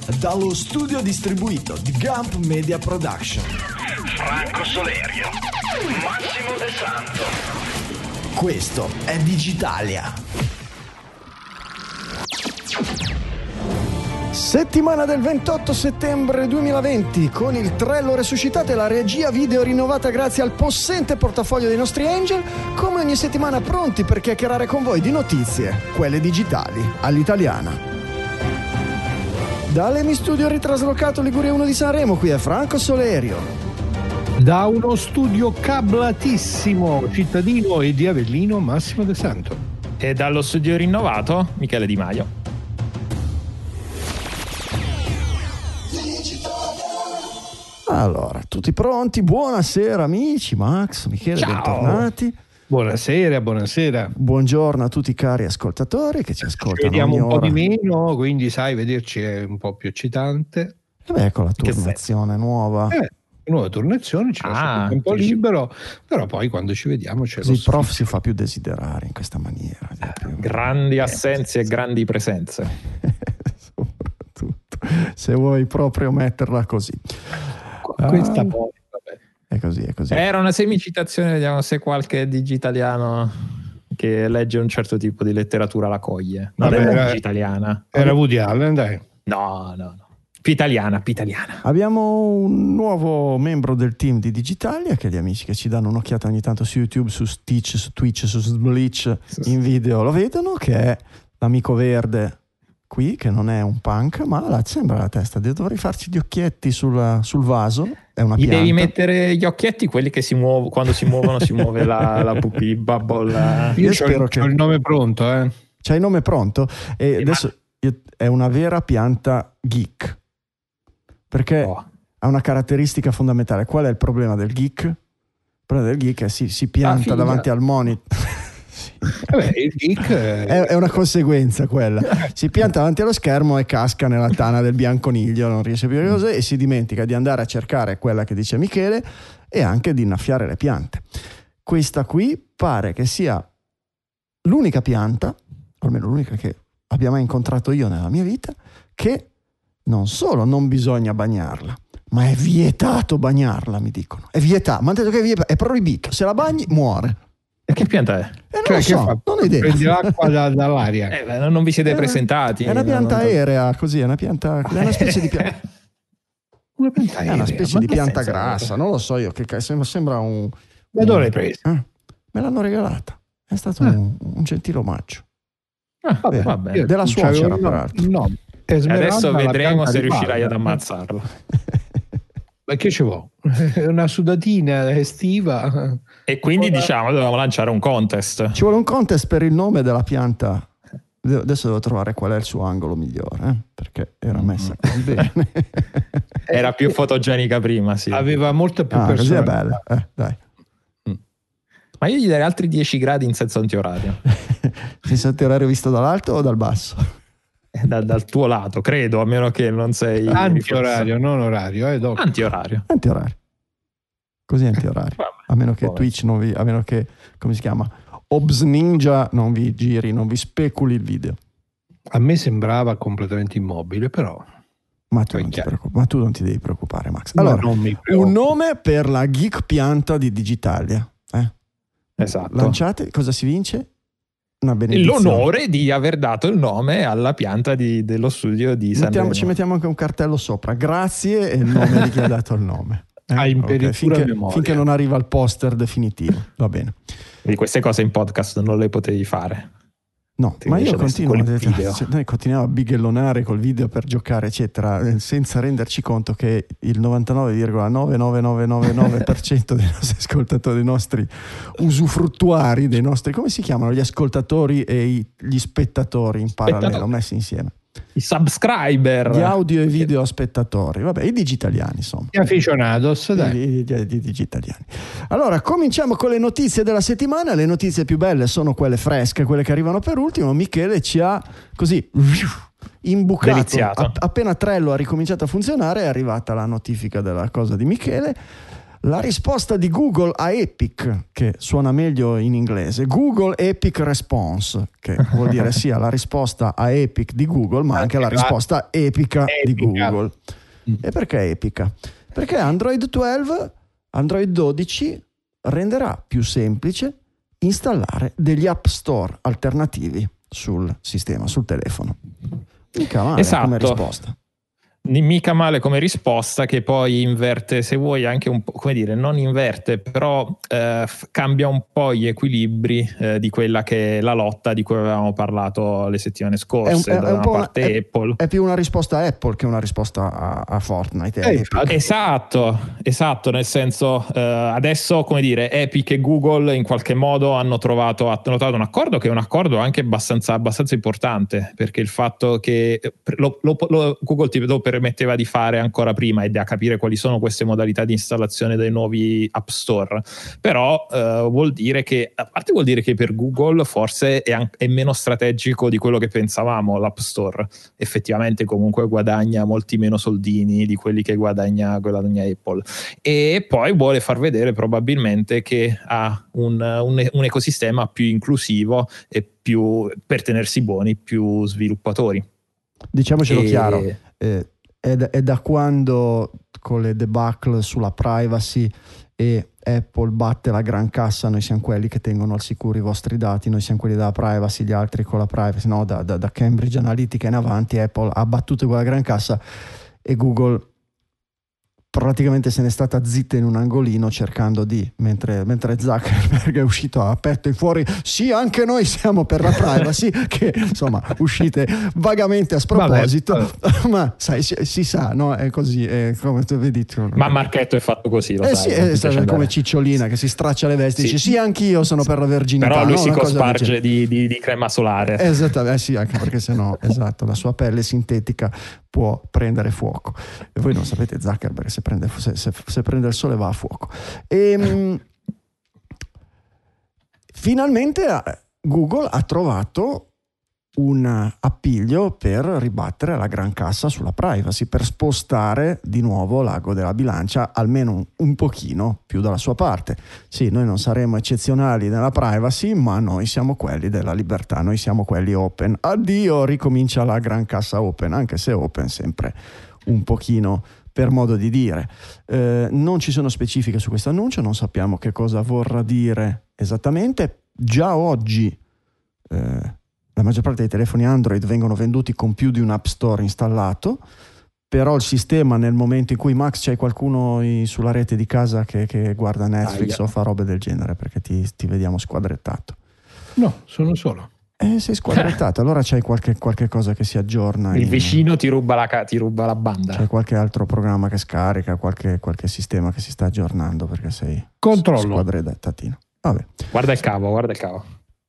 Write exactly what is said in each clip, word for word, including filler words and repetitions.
dallo studio distribuito di Gump Media Production. Franco Solerio, Massimo De Santo. Questo è Digitalia. Settimana del ventotto settembre duemilaventi, con il trello resuscitato e la regia video rinnovata grazie al possente portafoglio dei nostri angel, come ogni settimana pronti per chiacchierare con voi di notizie, quelle digitali, all'italiana. Dall'Emi Studio ritraslocato Liguria uno di Sanremo, qui è Franco Solerio. Da uno studio cablatissimo cittadino e di Avellino, Massimo De Santo. E dallo studio rinnovato, Michele Di Maio. Allora, tutti pronti? Buonasera amici, Max, Michele, Ciao. bentornati. Buonasera, buonasera. Buongiorno a tutti i cari ascoltatori che ci ascoltano. Ci vediamo ogni un po' ora. di meno, quindi sai, vederci è un po' più eccitante. E beh, ecco la Che turnazione nuova. Eh, nuova turnazione, ci lascia Ah, un tempo sì, sì. libero, però poi quando ci vediamo c'è Così lo il prof sfizio. si fa più desiderare in questa maniera. è più- Grandi assenze e grandi presenze. Soprattutto se vuoi proprio metterla così. Questa Ah, poi, vabbè. è così, è così. Era una semicitazione, vediamo se qualche digitaliano che legge un certo tipo di letteratura la coglie. Non Vabbè, è era- digitaliana. Era Woody Allen, dai. No, no, no. Più italiana, più italiana. Abbiamo un nuovo membro del team di Digitalia, che gli amici che ci danno un'occhiata ogni tanto su YouTube, su Stitch, su Twitch, su Bleach in video lo vedono, che è l'amico verde qui, che non è un punk, ma là sembra la testa. Dovrei farci gli occhietti sul, sul vaso. È una Gli pianta. devi mettere gli occhietti, quelli che si muovono, quando si muovono si muove la, la pupilla bubble. Io Io spero ho che- il nome pronto, eh. C'hai il nome pronto? E adesso io- è una vera pianta geek, perché Oh. ha una caratteristica fondamentale. Qual è il problema del geek? Il problema del geek è si, si pianta figlia. davanti al monitor. Vabbè, il geek eh, È, è una conseguenza quella. Si pianta davanti allo schermo e casca nella tana del bianconiglio, non riesce più a dire cose e si dimentica di andare a cercare quella che dice Michele e anche di innaffiare le piante. Questa qui pare che sia l'unica pianta, o almeno l'unica che abbia mai incontrato io nella mia vita, che non solo non bisogna bagnarla, ma è vietato bagnarla, mi dicono. È vietato, mi hanno detto che è, vietato, è proibito. Se la bagni muore. E che pianta è? E non cioè, lo che so, fa? non ho idea. Prendi l'acqua da- dall'aria. Eh, beh, non vi siete È una- presentati. È una pianta Non- aerea, così, è una pianta, è una specie di pianta, Una pianta è una aerea, specie ma di che pianta senso? grassa, non lo so io, che ca- sembra, sembra un... Da dove l'hai presa? Eh, me l'hanno regalata, è stato Ah. un, un gentile omaggio. Ah, Vabbè. vabbè. Io della non suocera, c'avevo il nome. peraltro. No, Esmeralda, Adesso la vedremo pianta se di riuscirai ad Parma. ammazzarlo. Ma che ci vuoi? Una sudatina estiva. E quindi Ora- diciamo dovevamo lanciare un contest. Ci vuole un contest per il nome della pianta. De- Adesso devo trovare qual è il suo angolo migliore, eh, perché era messa così bene. Era più fotogenica prima, sì. Aveva molta più Ah, così è personalità. bella, eh, dai. Ma io gli darei altri dieci gradi in senso antiorario. Ti senti orario visto dall'alto o dal basso? Eh, Dal, dal tuo lato, credo, a meno che non sei Antiorario, non orario, eh, doc. Antiorario. Antiorario. Così antiorario. Vabbè, A meno che vabbè. Twitch non vi, a meno che, come si chiama, Obs Ninja non vi giri, non vi speculi il video. A me sembrava completamente immobile, però Ma tu, È non ti chiaro. preoccup- ma tu non ti devi preoccupare, Max. Ma Allora, non mi preoccupo. un nome per la geek pianta di Digitalia. Eh? Esatto. Lanciate, cosa si vince? Una benedizione. L'onore di aver dato il nome alla pianta di- dello studio di Mettiamo, Sanremo. ci mettiamo anche un cartello sopra. Grazie e il nome di chi ha dato il nome. Eh? A imperitura Ok, finché, memoria. finché non arriva il poster definitivo. Va bene. Di queste cose in podcast non le potevi fare. No, Ti ma io riesce adesso continuo, col video. cioè, noi continuiamo a bighellonare col video per giocare, eccetera, eh, senza renderci conto che il novantanove virgola nove nove nove nove nove per cento dei nostri ascoltatori, dei nostri usufruttuari, dei nostri, come si chiamano, gli ascoltatori e i- gli spettatori in parallelo, Spettatori. messi insieme. I subscriber. Gli audio e video spettatori, vabbè, i digitaliani, insomma. Gli aficionados, dai. I, i- i- i digitaliani. Allora, cominciamo con le notizie della settimana. Le notizie più belle sono quelle fresche, quelle che arrivano per ultimo. Michele ci ha così imbucato. Deliziato. App- appena Trello ha ricominciato a funzionare, è arrivata la notifica della cosa di Michele. La risposta di Google a Epic, che suona meglio in inglese, Google Epic Response, che vuol dire sia la risposta a Epic di Google, ma anche la risposta epica, epica. di Google. E perché epica? Perché Android dodici, Android dodici renderà più semplice installare degli app store alternativi sul sistema, sul telefono. Mica male esatto. come risposta. Mica male come risposta, che poi inverte, se vuoi, anche un po', come dire, non inverte, però eh, cambia un po' gli equilibri eh, di quella che è la lotta di cui avevamo parlato le settimane scorse. È un, è, da è una un parte una, Apple. È, è più una risposta a Apple che una risposta a, a Fortnite. Eh, esatto, esatto, nel senso eh, adesso, come dire, Epic e Google in qualche modo hanno trovato, hanno trovato un accordo che è un accordo anche abbastanza, abbastanza importante, perché il fatto che lo, lo, lo, Google ti lo permetteva di fare ancora prima e da capire quali sono queste modalità di installazione dei nuovi app store, però eh, vuol dire che, a parte vuol dire che per Google forse è, an- è meno strategico di quello che pensavamo l'app store, effettivamente comunque guadagna molti meno soldini di quelli che guadagna, guadagna Apple, e poi vuole far vedere probabilmente che ha un, un, un ecosistema più inclusivo e più, per tenersi buoni, più sviluppatori. Diciamocelo e... chiaro, eh, È da, è da quando con le debacle sulla privacy e Apple batte la gran cassa, noi siamo quelli che tengono al sicuro i vostri dati, noi siamo quelli della privacy, gli altri con la privacy, no, da, da, da Cambridge Analytica in avanti Apple ha battuto quella gran cassa e Google praticamente se n'è stata zitta in un angolino cercando di, mentre, mentre Zuckerberg è uscito a petto in fuori, sì anche noi siamo per la privacy, che insomma uscite vagamente a sproposito. Vabbè, vabbè. Ma sai, si, si sa, no? È così, è come tu vedi tu. Ma Marchetto è fatto così, lo eh sai. Sì, è come Cicciolina che si straccia le vesti, sì. Dice sì anch'io sono per la verginità. Però lui no? si cosparge di, di, di crema solare. Esattamente, eh sì, anche perché sennò, esatto, la sua pelle sintetica può prendere fuoco. E voi non sapete Zuckerberg se prende, se, se, se prende il sole va a fuoco. E, finalmente Google ha trovato un appiglio per ribattere la gran cassa sulla privacy, per spostare di nuovo l'ago della bilancia almeno un, un pochino più dalla sua parte. Sì, noi non saremo eccezionali nella privacy, ma noi siamo quelli della libertà, noi siamo quelli open. Addio, ricomincia la gran cassa open, anche se open sempre un pochino per modo di dire. Eh, non ci sono specifiche su questo annuncio, non sappiamo che cosa vorrà dire esattamente. Già oggi eh, la maggior parte dei telefoni Android vengono venduti con più di un app store installato, però il sistema, nel momento in cui Max c'hai qualcuno sulla rete di casa che, che guarda Netflix ah, o fa robe del genere, perché ti, ti vediamo squadrettato. No, sono solo. Eh, sei squadrettato, allora c'hai qualche, qualche cosa che si aggiorna. Il in... vicino ti ruba, la, ti ruba la banda. C'è qualche altro programma che scarica, qualche, qualche sistema che si sta aggiornando perché sei Controllo. squadrettatino. Vabbè. Guarda il cavo, guarda il cavo.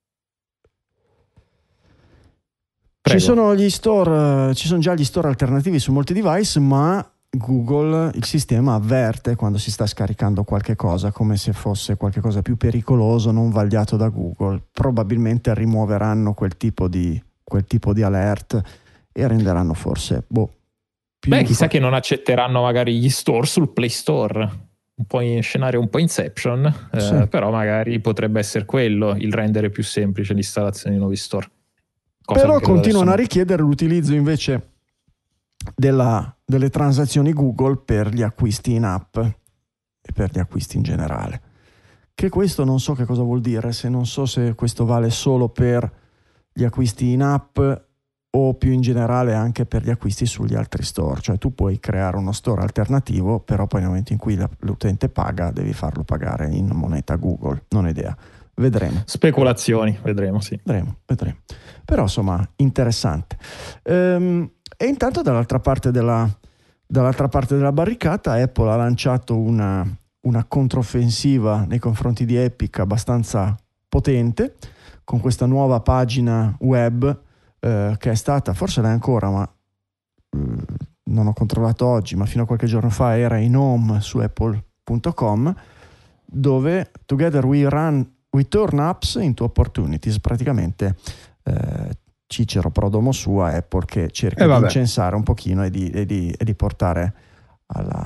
Ci sono gli store, ci sono già gli store alternativi su molti device, ma Google, il sistema avverte quando si sta scaricando qualche cosa, come se fosse qualche cosa più pericoloso, non vagliato da Google. Probabilmente rimuoveranno quel tipo di, quel tipo di alert e renderanno forse boh, più Beh, chissà fa- che non accetteranno magari gli store sul Play Store. Un po' in scenario un po' Inception, sì. eh, però magari potrebbe essere quello il rendere più semplice l'installazione di nuovi store. Cosa però continuano adesso... a richiedere l'utilizzo invece della, delle transazioni Google per gli acquisti in app e per gli acquisti in generale, che questo non so che cosa vuol dire, se non so se questo vale solo per gli acquisti in app o più in generale anche per gli acquisti sugli altri store. Cioè tu puoi creare uno store alternativo, però poi nel momento in cui l'utente paga devi farlo pagare in moneta Google, non ho idea. Vedremo. Speculazioni, vedremo, sì. Vedremo, vedremo. Però insomma, interessante. Ehm, e intanto dall'altra parte della, dall'altra parte della barricata Apple ha lanciato una, una controffensiva nei confronti di Epic abbastanza potente, con questa nuova pagina web eh, che è stata, forse l'è ancora, ma eh, non ho controllato oggi, ma fino a qualche giorno fa era in home su apple punto com, dove Together We Run We turn apps into opportunities, praticamente eh, Cicero Prodomo sua Apple che cerca eh di incensare un pochino e di, e di, e di portare alla,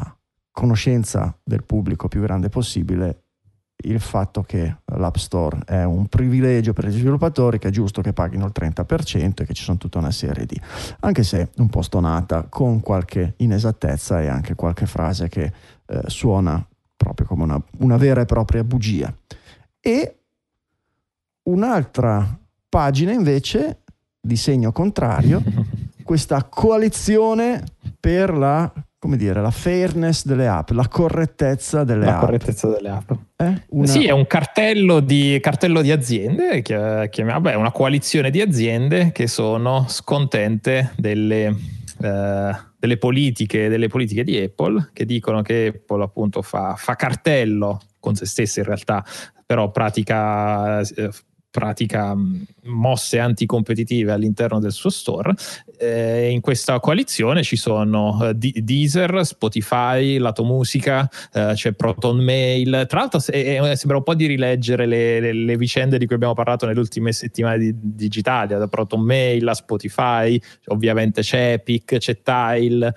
conoscenza del pubblico più grande possibile il fatto che l'App Store è un privilegio per gli sviluppatori, che è giusto che paghino il trenta per cento e che ci sono tutta una serie di, anche se un po' stonata, con qualche inesattezza e anche qualche frase che eh, suona proprio come una, una vera e propria bugia. E un'altra pagina invece di segno contrario, questa coalizione per la, come dire, la fairness delle app, la correttezza delle la app. La correttezza delle app. Eh? Una... Sì, è un cartello di, cartello di aziende, che chiamiamo, beh, una coalizione di aziende che sono scontente delle, eh, delle politiche, delle politiche di Apple, che dicono che Apple appunto fa, fa cartello con se stessa in realtà, però pratica... Eh, pratica mosse anticompetitive all'interno del suo store. Eh, in questa coalizione ci sono eh, Deezer, Spotify, Lato Musica, eh, c'è Proton Mail. Tra l'altro eh, sembra un po' di rileggere le, le, le vicende di cui abbiamo parlato nelle ultime settimane di Digitalia, da Proton Mail a Spotify, ovviamente c'è Epic, c'è Tile.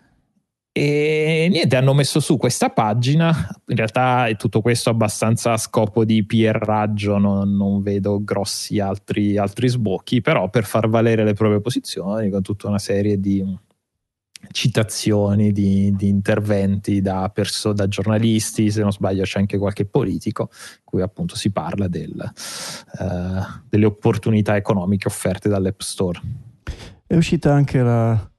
E niente, hanno messo su questa pagina. In realtà è tutto questo abbastanza a scopo di P R-aggio, non, non vedo grossi altri, altri sbocchi, però per far valere le proprie posizioni con tutta una serie di citazioni, di, di interventi da, perso- da giornalisti, se non sbaglio c'è anche qualche politico, in cui appunto si parla del, uh, delle opportunità economiche offerte dall'App Store. È uscita anche la...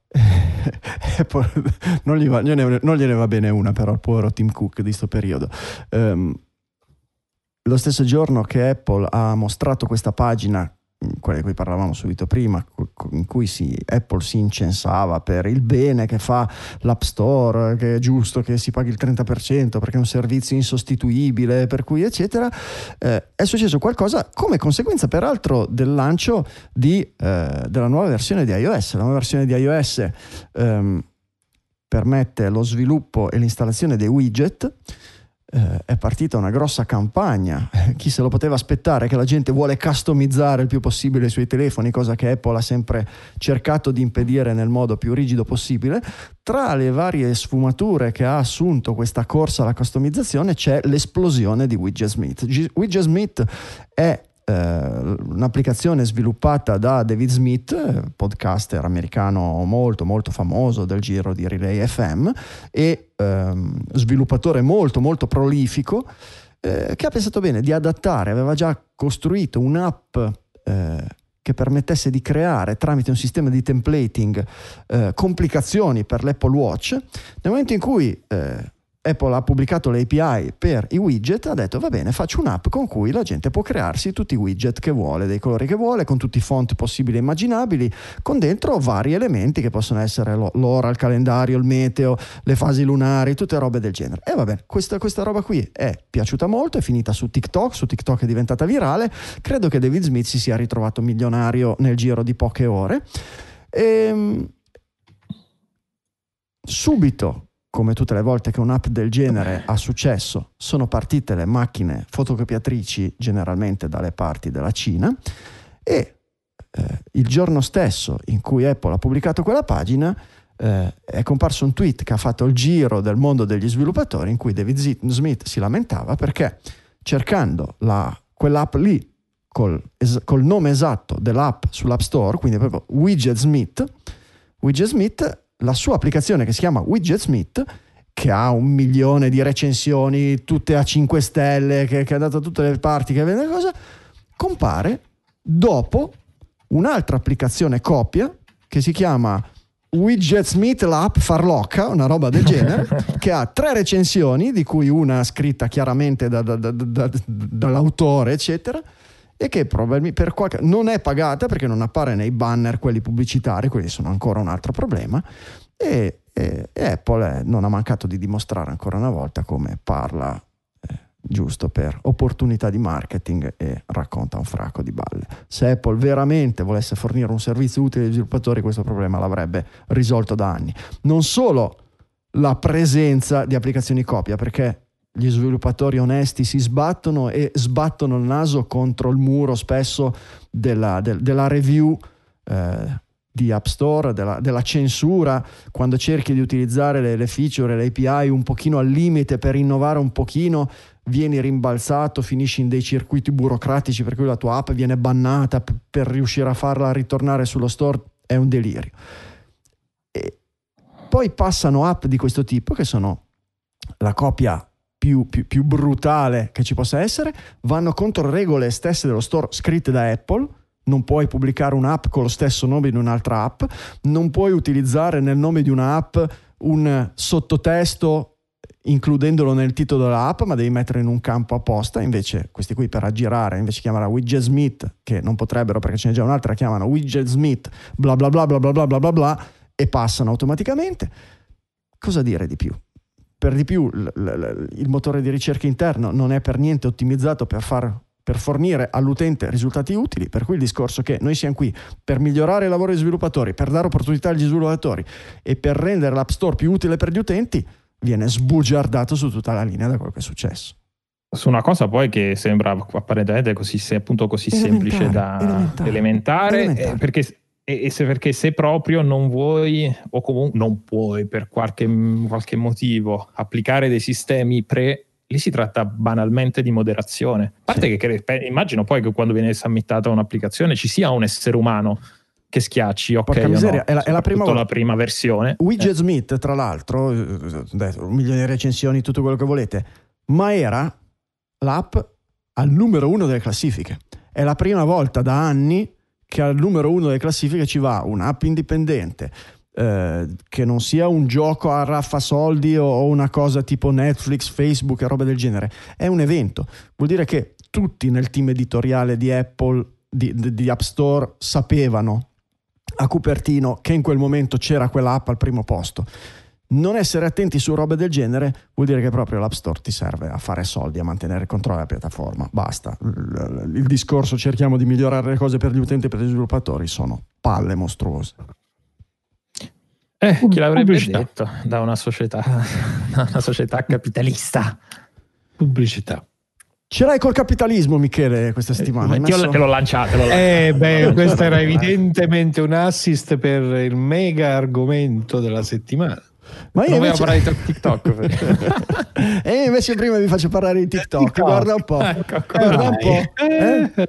non, gli va, non gliene va bene una però al povero Tim Cook di sto periodo. Um, lo stesso giorno che Apple ha mostrato questa pagina, quella di cui parlavamo subito prima, in cui si, Apple si incensava per il bene che fa l'App Store, che è giusto che si paghi il trenta per cento perché è un servizio insostituibile, per cui eccetera, eh, è successo qualcosa come conseguenza peraltro del lancio di, eh, della nuova versione di iOS. La nuova versione di iOS ehm, permette lo sviluppo e l'installazione dei widget. Eh, è partita una grossa campagna, chi se lo poteva aspettare, che la gente vuole customizzare il più possibile i suoi telefoni, cosa che Apple ha sempre cercato di impedire nel modo più rigido possibile. Tra le varie sfumature che ha assunto questa corsa alla customizzazione c'è l'esplosione di Widgetsmith. G- Widgetsmith è un'applicazione sviluppata da David Smith, podcaster americano molto molto famoso del giro di Relay F M e ehm, sviluppatore molto molto prolifico, eh, che ha pensato bene di adattare, aveva già costruito un'app eh, che permettesse di creare tramite un sistema di templating eh, complicazioni per l'Apple Watch. Nel momento in cui eh, Apple ha pubblicato l'A P I per i widget, ha detto va bene, faccio un'app con cui la gente può crearsi tutti i widget che vuole, dei colori che vuole, con tutti i font possibili e immaginabili, con dentro vari elementi che possono essere l'ora, il calendario, il meteo, le fasi lunari, tutte robe del genere. E va bene, questa, questa roba qui è piaciuta molto, è finita su TikTok, su TikTok è diventata virale, credo che David Smith si sia ritrovato milionario nel giro di poche ore. E subito, come tutte le volte che un'app del genere ha successo, sono partite le macchine fotocopiatrici generalmente dalle parti della Cina e eh, il giorno stesso in cui Apple ha pubblicato quella pagina eh, è comparso un tweet che ha fatto il giro del mondo degli sviluppatori in cui David Smith si lamentava perché cercando la, quell'app lì col, es, col nome esatto dell'app sull'App Store, quindi proprio Widgetsmith, Widgetsmith, la sua applicazione che si chiama Widgetsmith, che ha un milione di recensioni, tutte a cinque stelle, che, che è andato da tutte le parti, che vende cosa, compare dopo un'altra applicazione copia che si chiama Widgetsmith l'app farlocca, una roba del genere, che ha tre recensioni, di cui una scritta chiaramente da, da, da, da, dall'autore, eccetera, e che probabilmente per qualche non è pagata perché non appare nei banner quelli pubblicitari, quelli sono ancora un altro problema, e, e, e Apple non ha mancato di dimostrare ancora una volta come parla eh, giusto per opportunità di marketing e racconta un fracco di balle. Se Apple veramente volesse fornire un servizio utile agli sviluppatori, questo problema l'avrebbe risolto da anni. Non solo la presenza di applicazioni copia, perché gli sviluppatori onesti si sbattono e sbattono il naso contro il muro spesso della, del, della review eh, di App Store, della, della censura, quando cerchi di utilizzare le, le feature, le A P I un pochino al limite per innovare un pochino, vieni rimbalzato, finisci in dei circuiti burocratici per cui la tua app viene bannata p- per riuscire a farla ritornare sullo store, è un delirio. E poi passano app di questo tipo che sono la copia più, più, più brutale che ci possa essere, vanno contro regole stesse dello store scritte da Apple. Non puoi pubblicare un'app con lo stesso nome di un'altra app, non puoi utilizzare nel nome di un'app un sottotesto includendolo nel titolo dell'app, ma devi mettere in un campo apposta. Invece questi qui, per aggirare, invece chiamano Widgetsmith, che non potrebbero perché ce n'è già un'altra, chiamano Widgetsmith bla bla bla bla bla bla bla bla bla e passano automaticamente. Cosa dire di più? Per di più l- l- il motore di ricerca interno non è per niente ottimizzato per far per fornire all'utente risultati utili, per cui il discorso che noi siamo qui per migliorare il lavoro degli sviluppatori, per dare opportunità agli sviluppatori e per rendere l'App Store più utile per gli utenti viene sbugiardato su tutta la linea da quello che è successo. Su una cosa poi che sembra apparentemente così, se appunto così Elementare, semplice da elementare, elementare, elementare. Eh, perché e se, perché se proprio non vuoi o comunque non puoi per qualche, qualche motivo applicare dei sistemi pre, lì si tratta banalmente di moderazione. A parte sì. che, che immagino poi che quando viene submittata un'applicazione ci sia un essere umano che schiacci, ok, porca miseria, no, è la, è la prima, la prima versione. Widgetsmith, eh. tra l'altro, un milione di recensioni, tutto quello che volete, ma era l'app al numero uno delle classifiche. È la prima volta da anni che al numero uno delle classifiche ci va un'app indipendente, eh, che non sia un gioco a raffasoldi o, o una cosa tipo Netflix, Facebook e roba del genere. È un evento. Vuol dire che tutti nel team editoriale di Apple, di, di, di App Store, sapevano a Cupertino che in quel momento c'era quella app al primo posto. Non essere attenti su robe del genere vuol dire che proprio l'App Store ti serve a fare soldi, a mantenere il controllo della piattaforma. Basta. Il, il discorso cerchiamo di migliorare le cose per gli utenti e per gli sviluppatori sono palle mostruose. Eh, chi l'avrebbe Pubblicità. detto da una società, da una società capitalista? Pubblicità. Ce l'hai col capitalismo, Michele, questa settimana? Eh, messo... Te l'ho lanciato. Te l'ho eh, beh, questo era evidentemente un assist per il mega argomento della settimana. Ma io non invece... parlare di TikTok. E invece prima vi faccio parlare di TikTok. TikTok. Guarda un po'. Ecco, Guarda un po'. Eh?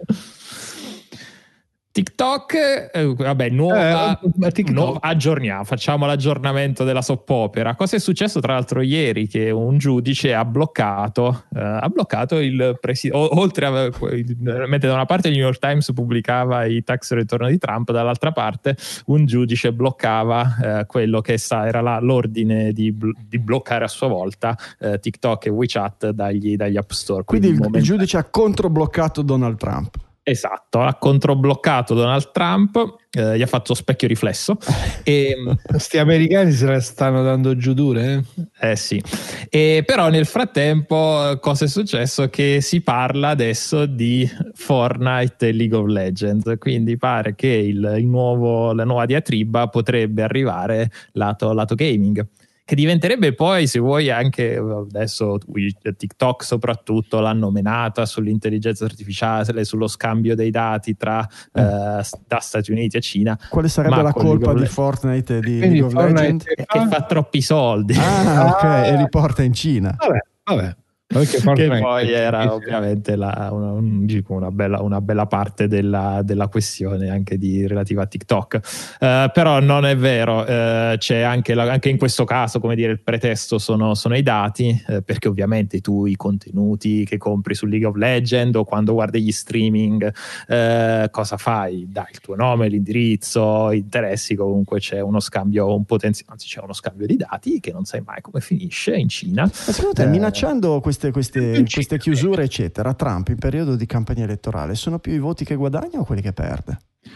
TikTok, eh, vabbè, nuova, eh, TikTok. nuova, aggiorniamo, facciamo l'aggiornamento della soppopera. Cosa è successo tra l'altro ieri? Che un giudice ha bloccato, eh, ha bloccato il presidente, oltre a, mentre da una parte il New York Times pubblicava i tax return di Trump, dall'altra parte un giudice bloccava eh, quello che sa, era la, l'ordine di, di bloccare a sua volta eh, TikTok e WeChat dagli, dagli App Store. Quindi, Quindi il, momento... il giudice ha controbloccato Donald Trump. Esatto, ha controbloccato Donald Trump, eh, gli ha fatto specchio riflesso. E questi americani se la stanno dando giù dure, eh, eh sì. E però nel frattempo cosa è successo? Che si parla adesso di Fortnite e League of Legends, quindi pare che il, il nuovo, la nuova diatriba potrebbe arrivare lato, lato gaming, che diventerebbe poi, se vuoi, anche adesso TikTok soprattutto l'hanno menata sull'intelligenza artificiale, sullo scambio dei dati tra eh. eh, da Stati Uniti e Cina. Quale sarebbe Ma la colpa di Le... Fortnite e di Quindi League of Fortnite Legends? È che fa troppi soldi. Ah, ok, ah. e li porta in Cina. Vabbè, vabbè. Che poi era ovviamente la, una, una, bella, una bella parte della, della questione anche di, relativa a TikTok, uh, però non è vero, uh, c'è anche, la, anche in questo caso, come dire, il pretesto sono, sono i dati, uh, perché ovviamente tu i contenuti che compri su League of Legends o quando guardi gli streaming, uh, cosa fai? Dai il tuo nome, l'indirizzo, interessi, comunque c'è uno scambio, un potenziale, anzi c'è uno scambio di dati che non sai mai come finisce in Cina. Ma secondo te, uh, minacciando questi Queste, queste chiusure eccetera, Trump in periodo di campagna elettorale sono più i voti che guadagna o quelli che perde?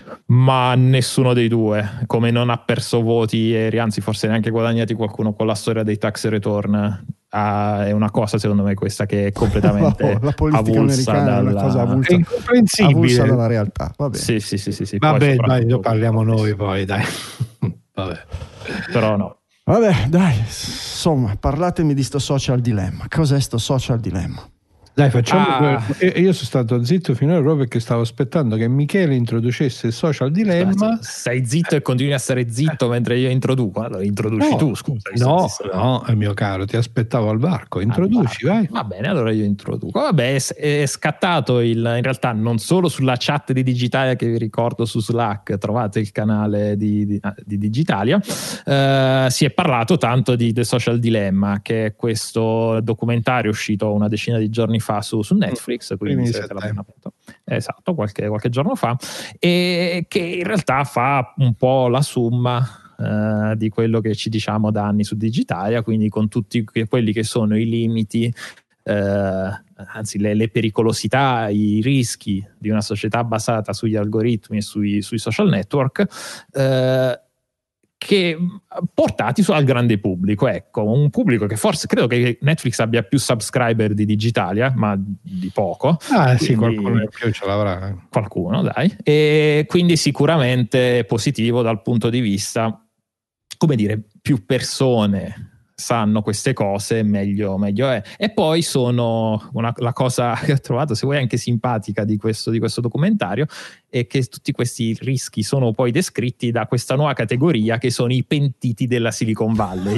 Ma nessuno dei due, come non ha perso voti ieri, anzi forse neanche guadagnati qualcuno con la storia dei tax return. Ah, è una cosa secondo me questa che è completamente la politica americana dalla... è una cosa avulsa, è incomprensibile, avulsa dalla realtà. Vabbè. Sì, sì, sì, sì, sì. Vabbè, dai, lo parliamo noi poi, dai. Vabbè. Però no. Vabbè, dai, insomma, parlatemi di sto social dilemma. Cos'è sto social dilemma? Dai, facciamo. Ah. Io sono stato zitto finora proprio perché stavo aspettando che Michele introducesse il social dilemma. Stai zitto e continui a stare zitto mentre io introduco. Allora introduci no, tu, scusa. No, no, mio caro, ti aspettavo al varco. Introduci, al vai. Va bene, allora io introduco. Vabbè, è, è scattato il, in realtà non solo sulla chat di Digitalia, che vi ricordo su Slack, trovate il canale di, di, di Digitalia, eh, si è parlato tanto di The Social Dilemma, che è questo documentario uscito una decina di giorni fa su, su Netflix, quindi se esatto, qualche, qualche giorno fa, e che in realtà fa un po' la somma uh, di quello che ci diciamo da anni su Digitalia, quindi con tutti quelli che sono i limiti, uh, anzi le, le pericolosità, i rischi di una società basata sugli algoritmi e sui, sui social network, uh, che portati su, al grande pubblico, ecco, un pubblico che forse credo che Netflix abbia più subscriber di Digitalia, ma di poco. Ah sì, qualcuno in più ce l'avrà. Qualcuno, dai. E quindi sicuramente positivo dal punto di vista, come dire, più persone sanno queste cose, meglio, meglio è. E poi sono una, la cosa che ho trovato, se vuoi, anche simpatica di questo, di questo documentario, è che tutti questi rischi sono poi descritti da questa nuova categoria che sono i pentiti della Silicon Valley.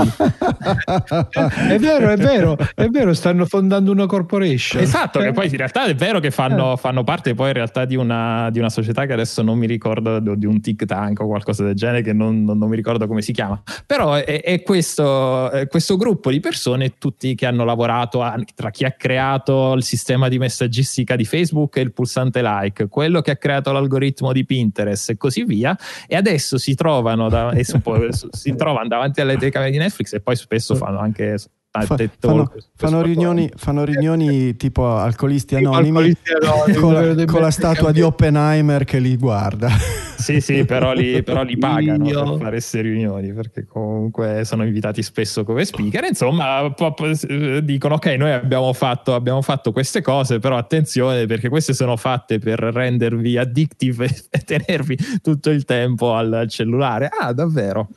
È vero, è vero, è vero, stanno fondando una corporation. Esatto, che poi in realtà è vero che fanno, fanno parte poi in realtà di una, di una società che adesso non mi ricordo, di un think tank o qualcosa del genere, che non, non, non mi ricordo come si chiama, però è, è questo, è questo gruppo di persone, tutti che hanno lavorato a, tra chi ha creato il sistema di messaggistica di Facebook e il pulsante like, quello che ha creato l'algoritmo di Pinterest e così via, e adesso si trovano, da, e si trovano davanti alle telecamere di Netflix e poi spesso fanno anche Fa, fanno, fanno riunioni, fanno riunioni tipo alcolisti anonimi, alcolisti anonimi con, la, con la statua di Oppenheimer che li guarda. Sì, sì, però li, però li pagano Io. per fare queste riunioni, perché comunque sono invitati spesso come speaker. Insomma, dicono ok, noi abbiamo fatto, abbiamo fatto queste cose, però attenzione, perché queste sono fatte per rendervi addictive e tenervi tutto il tempo al cellulare. Ah, davvero?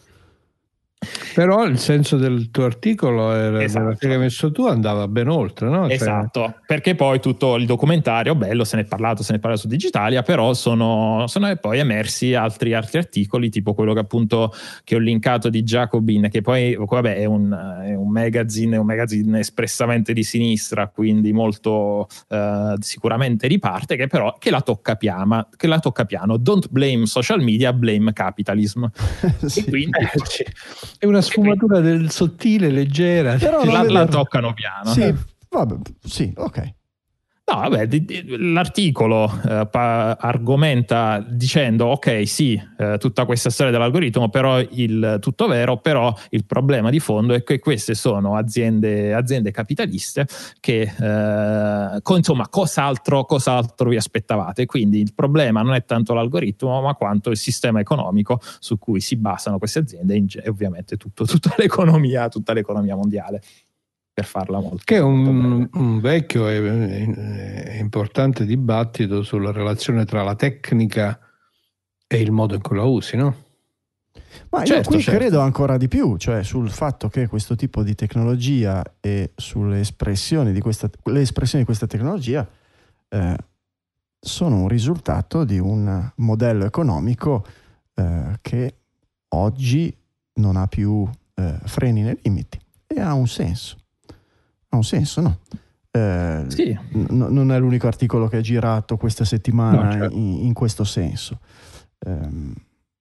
Però il senso del tuo articolo era, esatto. che hai messo tu andava ben oltre, no? Esatto, cioè... perché poi tutto il documentario, bello, se ne è parlato, se ne parla su Digitalia, però sono, sono poi emersi altri, altri articoli, tipo quello che appunto che ho linkato di Jacobin, che poi vabbè è un, è un magazine, un magazine espressamente di sinistra, quindi molto eh, sicuramente di parte, che però che la tocca piano, che la tocca piano. Don't blame social media, blame capitalism. Sì. E quindi è una sfumatura del sottile, leggera, però la, la toccano piano. Sì, vabbè, sì, ok. No, vabbè, di, di, l'articolo eh, pa, argomenta dicendo ok, sì, eh, tutta questa storia dell'algoritmo, però il tutto vero, però il problema di fondo è che queste sono aziende, aziende capitaliste che, eh, con, insomma, cos'altro, cos'altro vi aspettavate? Quindi il problema non è tanto l'algoritmo, ma quanto il sistema economico su cui si basano queste aziende e ovviamente tutto, tutta l'economia, tutta l'economia mondiale. Per farla molto, che è un, un vecchio e, e importante dibattito sulla relazione tra la tecnica e il modo in cui la usi, no? Ma io certo, qui certo. credo ancora di più, cioè sul fatto che questo tipo di tecnologia e sulle espressioni di questa, le espressioni di questa tecnologia eh, sono un risultato di un modello economico eh, che oggi non ha più eh, freni nei limiti e ha un senso. Ha un senso, no? Eh, sì. n- non è l'unico articolo che è girato questa settimana no, certo. in, in questo senso. Eh,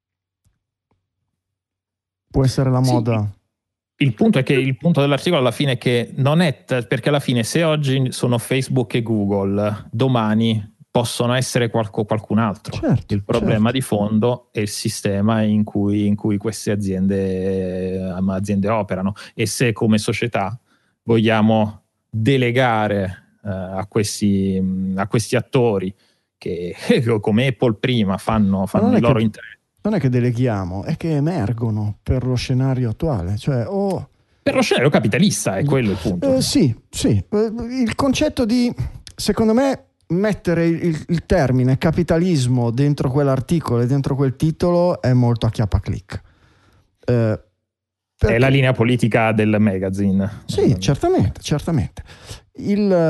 può essere la moda. Sì. Il punto è che il punto dell'articolo alla fine è che non è t- perché alla fine se oggi sono Facebook e Google, domani possono essere qualco, qualcun altro. Certo, il problema certo. di fondo è il sistema in cui, in cui queste aziende, aziende operano, e se come società vogliamo delegare uh, a, questi, a questi attori che come Apple prima fanno, fanno i loro interessi. Non è che deleghiamo, è che emergono per lo scenario attuale, cioè oh, per lo scenario capitalista, è quello il punto. Eh, sì, sì, il concetto di, secondo me, mettere il, il termine capitalismo dentro quell'articolo e dentro quel titolo è molto a chiappa-clic. Eh, Perché? È la linea politica del magazine. Sì, certamente, certamente. Il,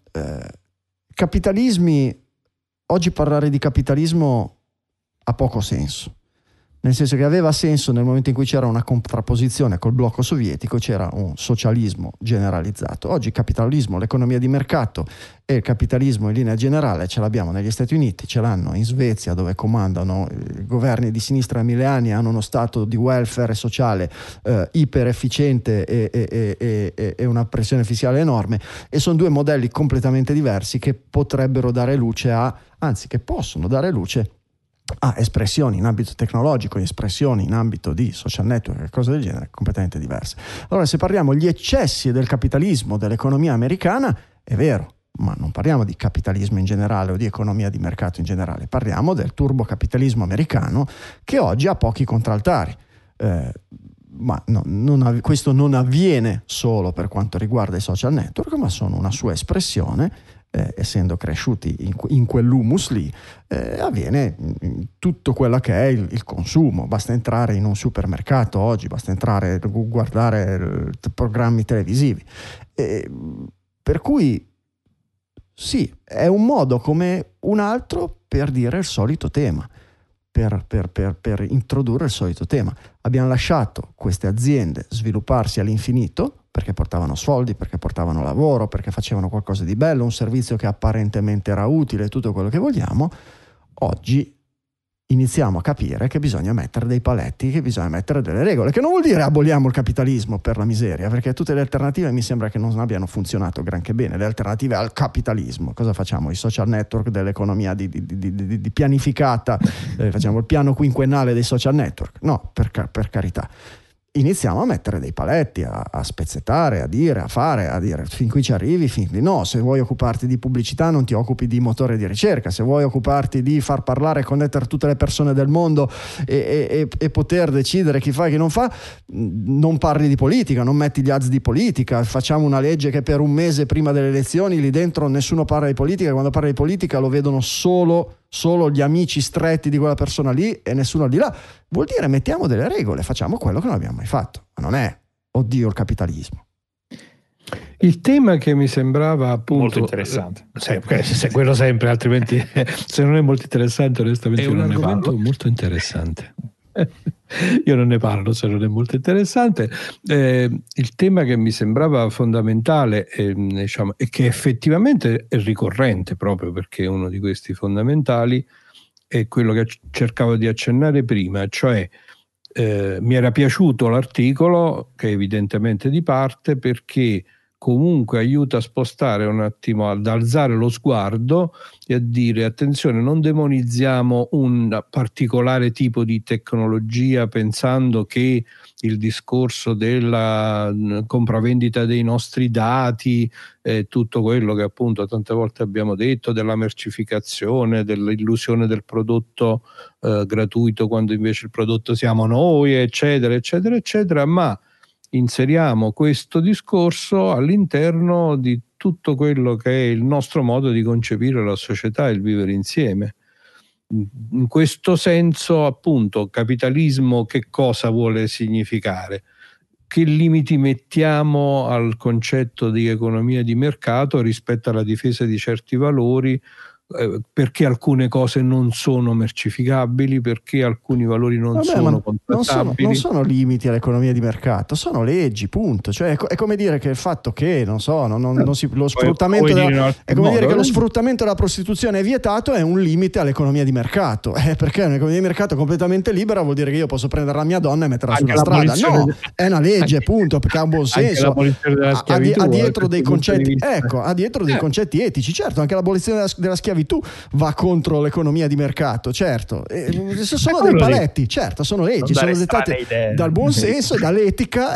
eh, capitalismi, oggi parlare di capitalismo ha poco senso. Nel senso che aveva senso nel momento in cui c'era una contrapposizione col blocco sovietico, c'era un socialismo generalizzato. Oggi il capitalismo, l'economia di mercato e il capitalismo in linea generale ce l'abbiamo negli Stati Uniti, ce l'hanno in Svezia, dove comandano i governi di sinistra da mille anni, hanno uno stato di welfare sociale eh, iper efficiente e, e, e, e, e una pressione fiscale enorme, e sono due modelli completamente diversi che potrebbero dare luce a, anzi che possono dare luce a espressioni in ambito tecnologico, espressioni in ambito di social network e cose del genere completamente diverse. Allora, se parliamo degli eccessi del capitalismo, dell'economia americana, è vero, ma non parliamo di capitalismo in generale o di economia di mercato in generale, parliamo del turbocapitalismo americano che oggi ha pochi contraltari. Eh, ma no, non av- questo non avviene solo per quanto riguarda i social network, ma sono una sua espressione. Eh, essendo cresciuti in, in quell'humus lì, eh, avviene in tutto quello che è il, il consumo. Basta entrare in un supermercato oggi, basta entrare, guardare eh, programmi televisivi. Eh, per cui sì, è un modo come un altro per dire il solito tema, per, per, per, per introdurre il solito tema. Abbiamo lasciato queste aziende svilupparsi all'infinito, perché portavano soldi, perché portavano lavoro, perché facevano qualcosa di bello, un servizio che apparentemente era utile, tutto quello che vogliamo. Oggi iniziamo a capire che bisogna mettere dei paletti, che bisogna mettere delle regole, che non vuol dire aboliamo il capitalismo, per la miseria, perché tutte le alternative mi sembra che non abbiano funzionato granché bene, le alternative al capitalismo. Cosa facciamo? I social network dell'economia di, di, di, di, di pianificata, eh, facciamo il piano quinquennale dei social network? No, per, per carità. Iniziamo a mettere dei paletti, a, a spezzettare, a dire, a fare, a dire fin qui ci arrivi, fin qui no. Se vuoi occuparti di pubblicità non ti occupi di motore di ricerca, se vuoi occuparti di far parlare e connettere tutte le persone del mondo e, e, e poter decidere chi fa e chi non fa, non parli di politica, non metti gli ads di politica. Facciamo una legge che per un mese prima delle elezioni lì dentro nessuno parla di politica, quando parla di politica lo vedono solo solo gli amici stretti di quella persona lì e nessuno al di là. Vuol dire mettiamo delle regole, facciamo quello che non abbiamo mai fatto. Ma non è oddio il capitalismo. Il tema che mi sembrava appunto molto interessante, se, se quello sempre, altrimenti se non è molto interessante onestamente è un argomento molto interessante. Io non ne parlo se non è molto interessante. Eh, il tema che mi sembrava fondamentale eh, diciamo, e che effettivamente è ricorrente proprio perché è uno di questi fondamentali è quello che cercavo di accennare prima, cioè eh, mi era piaciuto l'articolo, che è evidentemente di parte, perché comunque aiuta a spostare un attimo, ad alzare lo sguardo e a dire attenzione, non demonizziamo un particolare tipo di tecnologia pensando che il discorso della compravendita dei nostri dati, eh, tutto quello che appunto tante volte abbiamo detto, della mercificazione, dell'illusione del prodotto eh, gratuito quando invece il prodotto siamo noi, eccetera, eccetera, eccetera, ma inseriamo questo discorso all'interno di tutto quello che è il nostro modo di concepire la società e il vivere insieme. In questo senso, appunto, capitalismo che cosa vuole significare? Che limiti mettiamo al concetto di economia di mercato rispetto alla difesa di certi valori? Eh, perché alcune cose non sono mercificabili, perché alcuni valori non Vabbè, sono contrattabili. Non sono, non sono limiti all'economia di mercato, sono leggi, punto. Cioè, è, co- è come dire che il fatto che, non so, non, non, non si, lo sfruttamento della, è come modo, dire che lo sfruttamento della prostituzione è vietato, è un limite all'economia di mercato. Eh, perché un'economia di mercato completamente libera vuol dire che io posso prendere la mia donna e metterla anche sulla strada. No, de... è una legge, anche, punto, perché ha un buon senso. Ha, ha dietro dei concetti, di ecco, ha dietro dei eh. concetti etici. Certo, anche l'abolizione della, della schiavitù tu va contro l'economia di mercato, certo. E sono dei paletti, lì. Certo, sono leggi, sono dettate dal buon senso e dall'etica.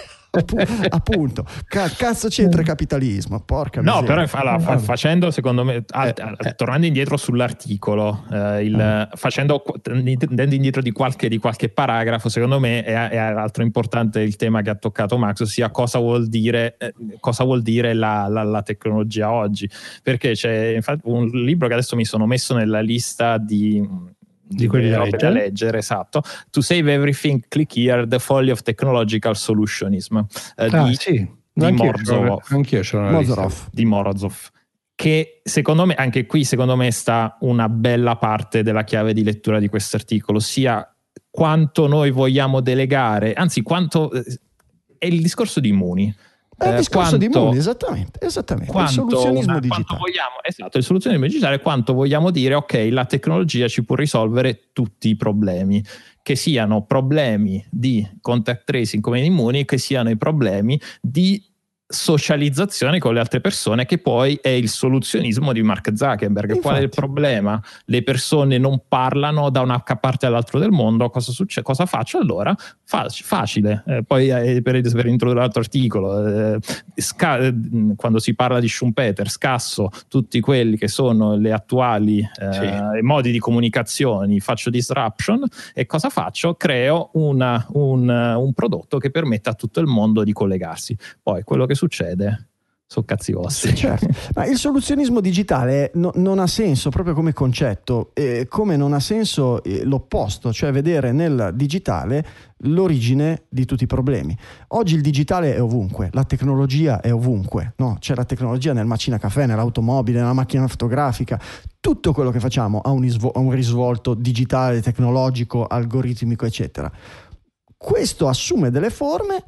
Appunto, cazzo c'entra il capitalismo, porca no miseria. però allora, fa, facendo secondo me ah, eh, tornando indietro sull'articolo eh, il, eh. facendo andando indietro di qualche, di qualche paragrafo, secondo me è, è altro importante il tema che ha toccato Max, ossia cosa vuol dire eh, cosa vuol dire la, la, la tecnologia oggi, perché c'è infatti un libro che adesso mi sono messo nella lista di di quelli da leggere. da leggere, esatto. To Save Everything, Click Here, The Folly of Technological Solutionism, eh, ah, di, sì. di anch'io Morozov, anch'io c'ho una Morozov, di Morozov. che secondo me, anche qui secondo me sta una bella parte della chiave di lettura di questo articolo, sia quanto noi vogliamo delegare, anzi quanto è il discorso di Immuni. È il discorso quanto, di Immuni, esattamente, esattamente. Quanto, il soluzionismo una, digitale. Quanto vogliamo, esatto, il soluzionismo digitale, quanto vogliamo dire, ok, la tecnologia ci può risolvere tutti i problemi, che siano problemi di contact tracing come in Immuni, che siano i problemi di socializzazione con le altre persone, che poi è il soluzionismo di Mark Zuckerberg. Infatti. Qual è il problema? Le persone non parlano da una parte all'altra del mondo. Cosa succede? Cosa faccio allora? Fac- facile. Eh, poi eh, per, per introdurre l'altro articolo, eh, sca- eh, quando si parla di Schumpeter, scasso tutti quelli che sono le attuali eh, sì. modi di comunicazione, faccio disruption e cosa faccio? Creo una, un, un prodotto che permetta a tutto il mondo di collegarsi. Poi quello che succede sono cazzi vostri. Certo. Ma il soluzionismo digitale no, non ha senso proprio come concetto, eh, come non ha senso eh, l'opposto, cioè vedere nel digitale l'origine di tutti i problemi. Oggi il digitale è ovunque, la tecnologia è ovunque, no? C'è la tecnologia nel macinacaffè, nell'automobile, nella macchina fotografica. Tutto quello che facciamo ha un, isvo- un risvolto digitale, tecnologico, algoritmico, eccetera. Questo assume delle forme,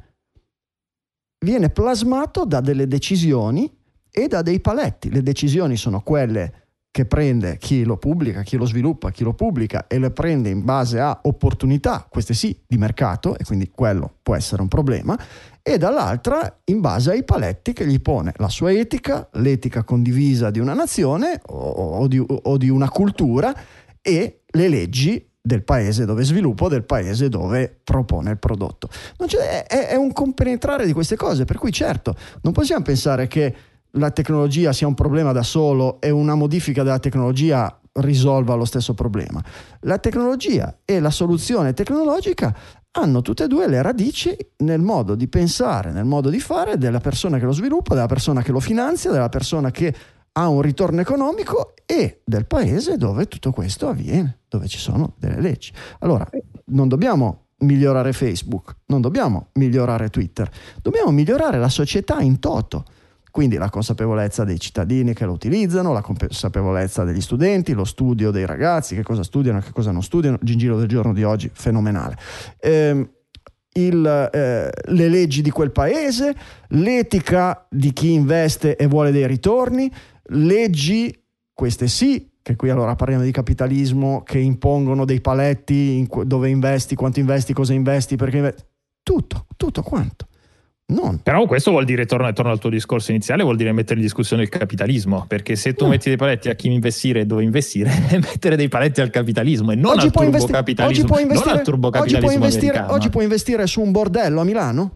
viene plasmato da delle decisioni e da dei paletti. Le decisioni sono quelle che prende chi lo pubblica, chi lo sviluppa, chi lo pubblica, e le prende in base a opportunità, queste sì, di mercato, e quindi quello può essere un problema, e dall'altra in base ai paletti che gli pone la sua etica, l'etica condivisa di una nazione o, o, di, o di una cultura, e le leggi del paese dove sviluppo, del paese dove propone il prodotto. Non c'è, è, è un compenetrare di queste cose, per cui certo non possiamo pensare che la tecnologia sia un problema da solo e una modifica della tecnologia risolva lo stesso problema. La tecnologia e la soluzione tecnologica hanno tutte e due le radici nel modo di pensare, nel modo di fare della persona che lo sviluppa, della persona che lo finanzia, della persona che ha un ritorno economico e del paese dove tutto questo avviene, dove ci sono delle leggi. Allora, non dobbiamo migliorare Facebook, non dobbiamo migliorare Twitter, dobbiamo migliorare la società in toto. Quindi la consapevolezza dei cittadini che lo utilizzano, la consapevolezza degli studenti, lo studio dei ragazzi, che cosa studiano e che cosa non studiano. Gingillo del giorno di oggi, fenomenale. Ehm, Il, eh, le leggi di quel paese, l'etica di chi investe e vuole dei ritorni, leggi, queste sì, che qui allora parliamo di capitalismo, che impongono dei paletti in dove investi, quanto investi, cosa investi, perché investi. Tutto, tutto quanto. Non. Però questo vuol dire, torno, torno al tuo discorso iniziale, vuol dire mettere in discussione il capitalismo, perché se tu no. metti dei paletti a chi investire e dove investire, è mettere dei paletti al capitalismo e non oggi al turbocapitalismo, non al turbocapitalismo oggi puoi investire, americano. Oggi puoi investire su un bordello a Milano?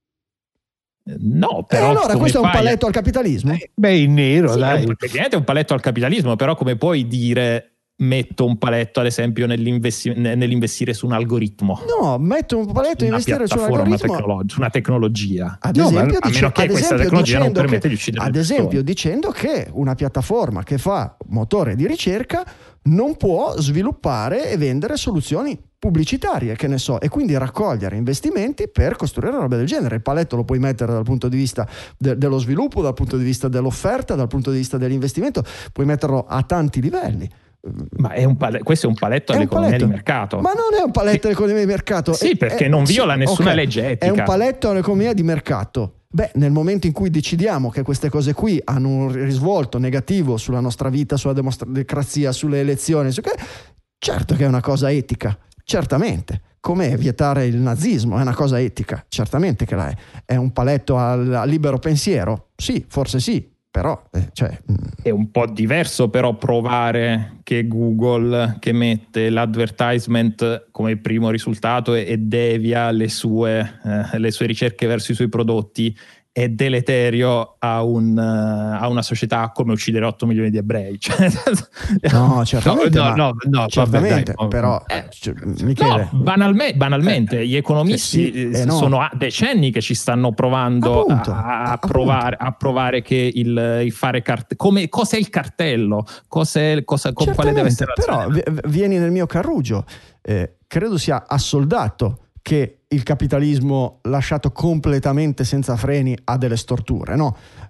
No, però e allora questo fai? è un paletto al capitalismo? Eh, beh, in nero, sì, dai. È un paletto al capitalismo, però come puoi dire metto un paletto ad esempio nell'investi- nell'investire su un algoritmo? No, metto un paletto a investire su un algoritmo, tecnolog- una tecnologia. Ad no, esempio, a dice, meno che ad questa esempio tecnologia non permette che, di uccidere ad le esempio persone. dicendo che una piattaforma che fa motore di ricerca non può sviluppare e vendere soluzioni pubblicitarie, che ne so, e quindi raccogliere investimenti per costruire una roba del genere. Il paletto lo puoi mettere dal punto di vista de- dello sviluppo, dal punto di vista dell'offerta, dal punto di vista dell'investimento, puoi metterlo a tanti livelli. Ma è un pal- questo è un paletto all'economia di mercato. Ma non è un paletto all'economia di mercato. Sì, è, perché è, non viola sì, nessuna okay. legge etica. È un paletto all'economia di mercato. Beh, nel momento in cui decidiamo che queste cose qui hanno un risvolto negativo sulla nostra vita, sulla democrazia, sulle elezioni, su che, certo che è una cosa etica, certamente. Come vietare il nazismo è una cosa etica, certamente che la è. È un paletto al, al libero pensiero? Sì, forse sì. Però, eh, cioè, è un po' diverso però provare che Google, che mette l'advertisement come primo risultato e, e devia le sue, eh, le sue ricerche verso i suoi prodotti, è deleterio a, un, uh, a una società come uccidere otto milioni di ebrei. Cioè, no, certamente, no, no, no, certamente vabbè, dai, però eh, cioè, Michele. No, banalme, banalmente eh, gli economisti sì, eh, no. sono a decenni che ci stanno provando appunto, a, a, provare, a provare che il, il fare cart- come cos'è il cartello, cos'è, cosa, com, quale deve essere la però v- vieni nel mio carrugio, eh, credo sia assoldato che il capitalismo lasciato completamente senza freni ha delle storture, no?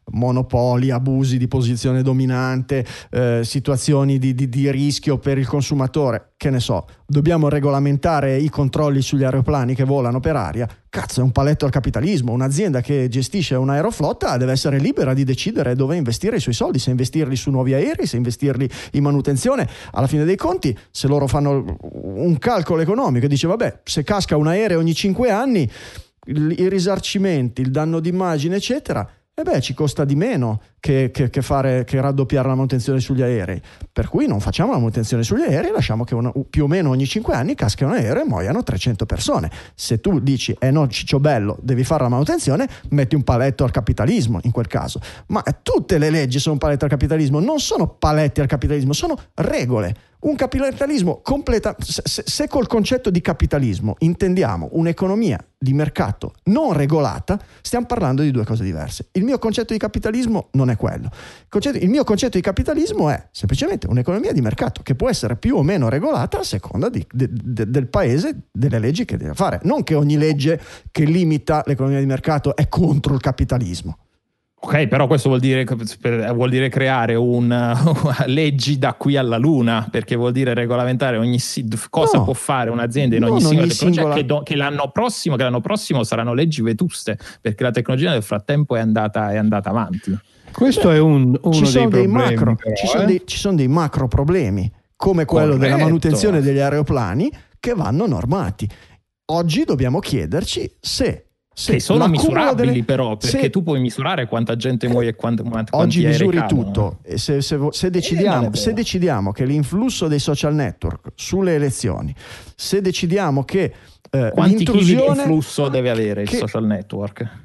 monopoli, abusi di posizione dominante, eh, situazioni di, di, di rischio per il consumatore, che ne so, dobbiamo regolamentare i controlli sugli aeroplani che volano per aria. Cazzo, è un paletto al capitalismo. Un'azienda che gestisce un'aeroflotta deve essere libera di decidere dove investire i suoi soldi, se investirli su nuovi aerei, se investirli in manutenzione. Alla fine dei conti, se loro fanno un calcolo economico e dice vabbè, se casca un aereo ogni cinque anni, i risarcimenti, il danno d'immagine eccetera, e beh, ci costa di meno che, che, che, fare, che raddoppiare la manutenzione sugli aerei. Per cui non facciamo la manutenzione sugli aerei, lasciamo che una, più o meno ogni cinque anni casca un aereo e muoiano trecento persone. Se tu dici, eh no, ciccio bello, devi fare la manutenzione, metti un paletto al capitalismo in quel caso. Ma tutte le leggi sono un paletto al capitalismo, non sono paletti al capitalismo, sono regole. Un capitalismo completa, se, se col concetto di capitalismo intendiamo un'economia di mercato non regolata, stiamo parlando di due cose diverse. Il mio concetto di capitalismo non è quello. Il, concetto, il mio concetto di capitalismo è semplicemente un'economia di mercato che può essere più o meno regolata a seconda di, de, de, del paese, delle leggi che deve fare. Non che ogni legge che limita l'economia di mercato è contro il capitalismo. Ok, però questo vuol dire, vuol dire creare una, una leggi da qui alla luna, perché vuol dire regolamentare ogni cosa no, può fare un'azienda in ogni singola tecnologia, singola... che, do, che, l'anno prossimo, che l'anno prossimo saranno leggi vetuste, perché la tecnologia nel frattempo è andata, è andata avanti. Questo Beh, è un, uno ci sono dei, dei problemi, macro, però, ci, sono eh? dei, ci sono dei macro problemi, come quello Corretto. della manutenzione degli aeroplani, che vanno normati. Oggi dobbiamo chiederci se Sì, che sono misurabili delle... però, perché se... tu puoi misurare quanta gente muore e quanti, quanti oggi misuri cadono. tutto. E se, se, se, decidiamo, eh, se decidiamo che l'influsso dei social network sulle elezioni, se decidiamo che eh, quanti chili di l'intrusione influsso deve avere il che... social network?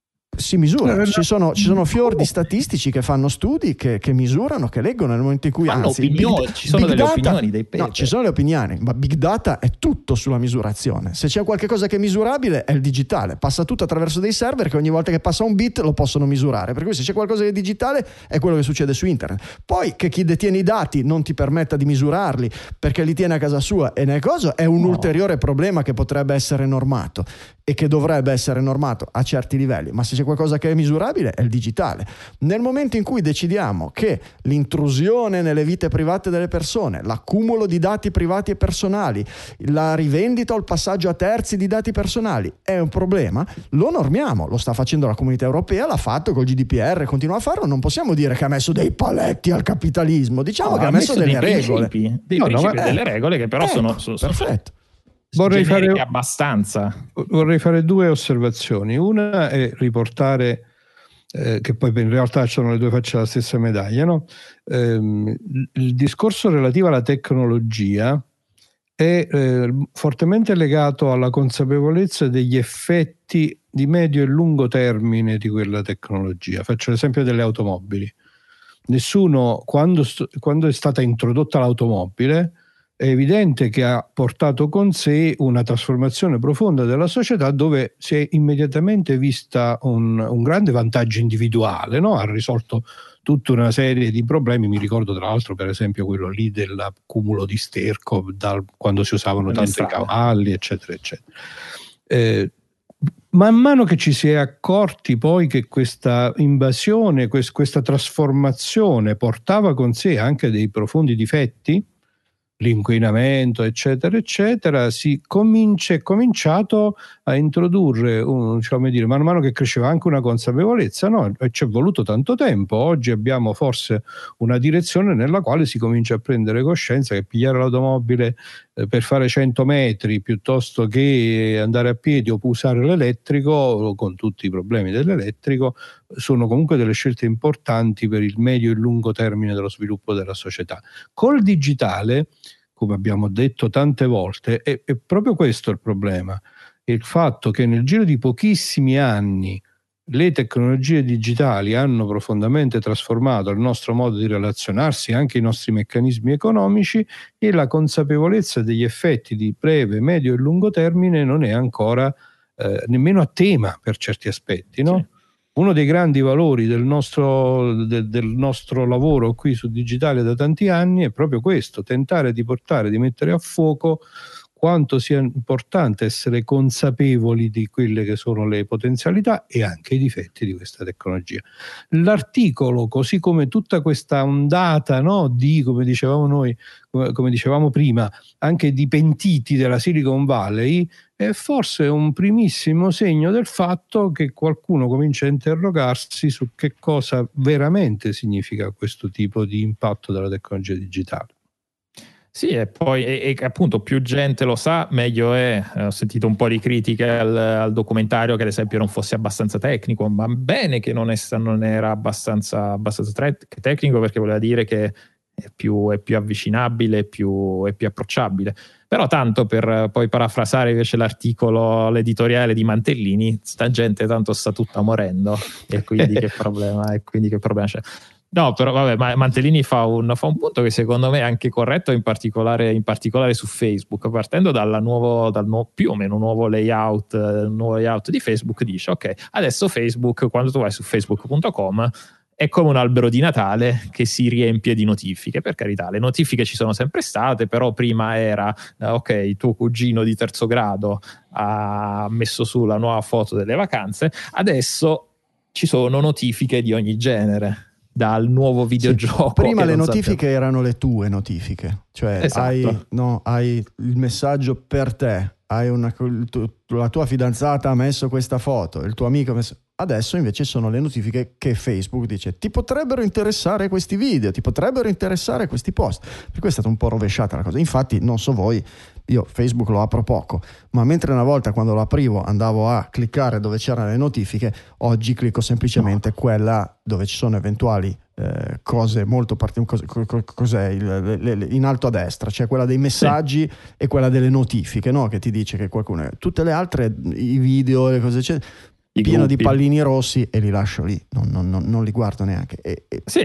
Si misura, ci sono, ci sono fior di statistici che fanno studi, che, che misurano, che leggono nel momento in cui fanno anzi, opinioni, big, ci sono big delle data, opinioni dei paper. No, ci sono le opinioni, ma big data è tutto sulla misurazione. Se c'è qualche cosa che è misurabile è il digitale, passa tutto attraverso dei server che ogni volta che passa un bit lo possono misurare, per cui se c'è qualcosa che è digitale è quello che succede su internet. Poi che chi detiene i dati non ti permetta di misurarli perché li tiene a casa sua e nel coso è un no. ulteriore problema che potrebbe essere normato e che dovrebbe essere normato a certi livelli, ma se c'è qualcosa che è misurabile è il digitale. Nel momento in cui decidiamo che l'intrusione nelle vite private delle persone, l'accumulo di dati privati e personali, la rivendita o il passaggio a terzi di dati personali è un problema, lo normiamo, lo sta facendo la Comunità Europea, l'ha fatto col G D P R, continua a farlo, non possiamo dire che ha messo dei paletti al capitalismo, diciamo no, che ha messo, messo delle dei regole. Principi, dei no, principi no, delle eh, regole che però ecco, sono, sono perfetto. Vorrei fare, abbastanza. vorrei fare due osservazioni. Una è riportare, eh, che poi in realtà sono le due facce della stessa medaglia, no? Eh, il discorso relativo alla tecnologia è eh, fortemente legato alla consapevolezza degli effetti di medio e lungo termine di quella tecnologia. Faccio l'esempio delle automobili. Nessuno, quando, quando è stata introdotta l'automobile, è evidente che ha portato con sé una trasformazione profonda della società, dove si è immediatamente vista un, un grande vantaggio individuale, no? Ha risolto tutta una serie di problemi. Mi ricordo tra l'altro per esempio quello lì dell'accumulo di sterco dal, quando si usavano tanto i cavalli eccetera eccetera. Eh, man mano che ci si è accorti poi che questa invasione, quest, questa trasformazione portava con sé anche dei profondi difetti, l'inquinamento eccetera eccetera, si comincia, è cominciato a introdurre un, diciamo dire, man mano che cresceva anche una consapevolezza, no? E ci è voluto tanto tempo. Oggi abbiamo forse una direzione nella quale si comincia a prendere coscienza che pigliare l'automobile eh, per fare cento metri piuttosto che andare a piedi o usare l'elettrico, con tutti i problemi dell'elettrico, sono comunque delle scelte importanti per il medio e lungo termine dello sviluppo della società. Col digitale, come abbiamo detto tante volte, è, è proprio questo il problema, il fatto che nel giro di pochissimi anni le tecnologie digitali hanno profondamente trasformato il nostro modo di relazionarsi, anche i nostri meccanismi economici, e la consapevolezza degli effetti di breve, medio e lungo termine non è ancora eh, nemmeno a tema per certi aspetti, no? Sì. Uno dei grandi valori del nostro, de, del nostro lavoro qui su Digitale da tanti anni è proprio questo: tentare di portare, di mettere a fuoco quanto sia importante essere consapevoli di quelle che sono le potenzialità e anche i difetti di questa tecnologia. L'articolo, così come tutta questa ondata, no, di, come dicevamo noi, come dicevamo prima, anche di pentiti della Silicon Valley, è forse un primissimo segno del fatto che qualcuno comincia a interrogarsi su che cosa veramente significa questo tipo di impatto della tecnologia digitale. Sì, e poi e, e appunto più gente lo sa, meglio è. Ho sentito un po' di critiche al, al documentario che ad esempio non fosse abbastanza tecnico, ma bene che non, è, non era abbastanza, abbastanza tre, tecnico, perché voleva dire che è più, è più avvicinabile, è più, è più approcciabile. Però tanto per poi parafrasare invece l'articolo, l'editoriale di Mantellini, sta gente tanto sta tutta morendo e quindi che problema, e quindi che problema c'è? No, però vabbè, ma Mantellini fa un, fa un punto che secondo me è anche corretto, in particolare, in particolare su Facebook, partendo dalla nuovo, dal nuovo, più o meno nuovo layout, nuovo layout di Facebook. Dice ok, adesso Facebook, quando tu vai su facebook punto com, è come un albero di Natale che si riempie di notifiche. Per carità, le notifiche ci sono sempre state, però prima era ok, tuo cugino di terzo grado ha messo su la nuova foto delle vacanze, adesso ci sono notifiche di ogni genere, dal nuovo videogioco. Sì, prima le notifiche sappiamo. Erano le tue notifiche, cioè esatto. hai, no, hai il messaggio per te, hai una, la tua fidanzata ha messo questa foto, il tuo amico ha messo... Adesso invece sono le notifiche che Facebook dice ti potrebbero interessare questi video, ti potrebbero interessare questi post. Per cui è stata un po' rovesciata la cosa. Infatti non so voi, io Facebook lo apro poco, ma mentre una volta quando lo aprivo andavo a cliccare dove c'erano le notifiche, oggi clicco semplicemente quella dove ci sono eventuali eh, cose molto particolari. Cos- cos'è il, le, le, in alto a destra, cioè quella dei messaggi, sì, e quella delle notifiche, no? Che ti dice che qualcuno è. Tutte le altre, i video, le cose eccetera, pieno di pallini rossi, e li lascio lì, non, non, non, non li guardo neanche. E, e... Sì,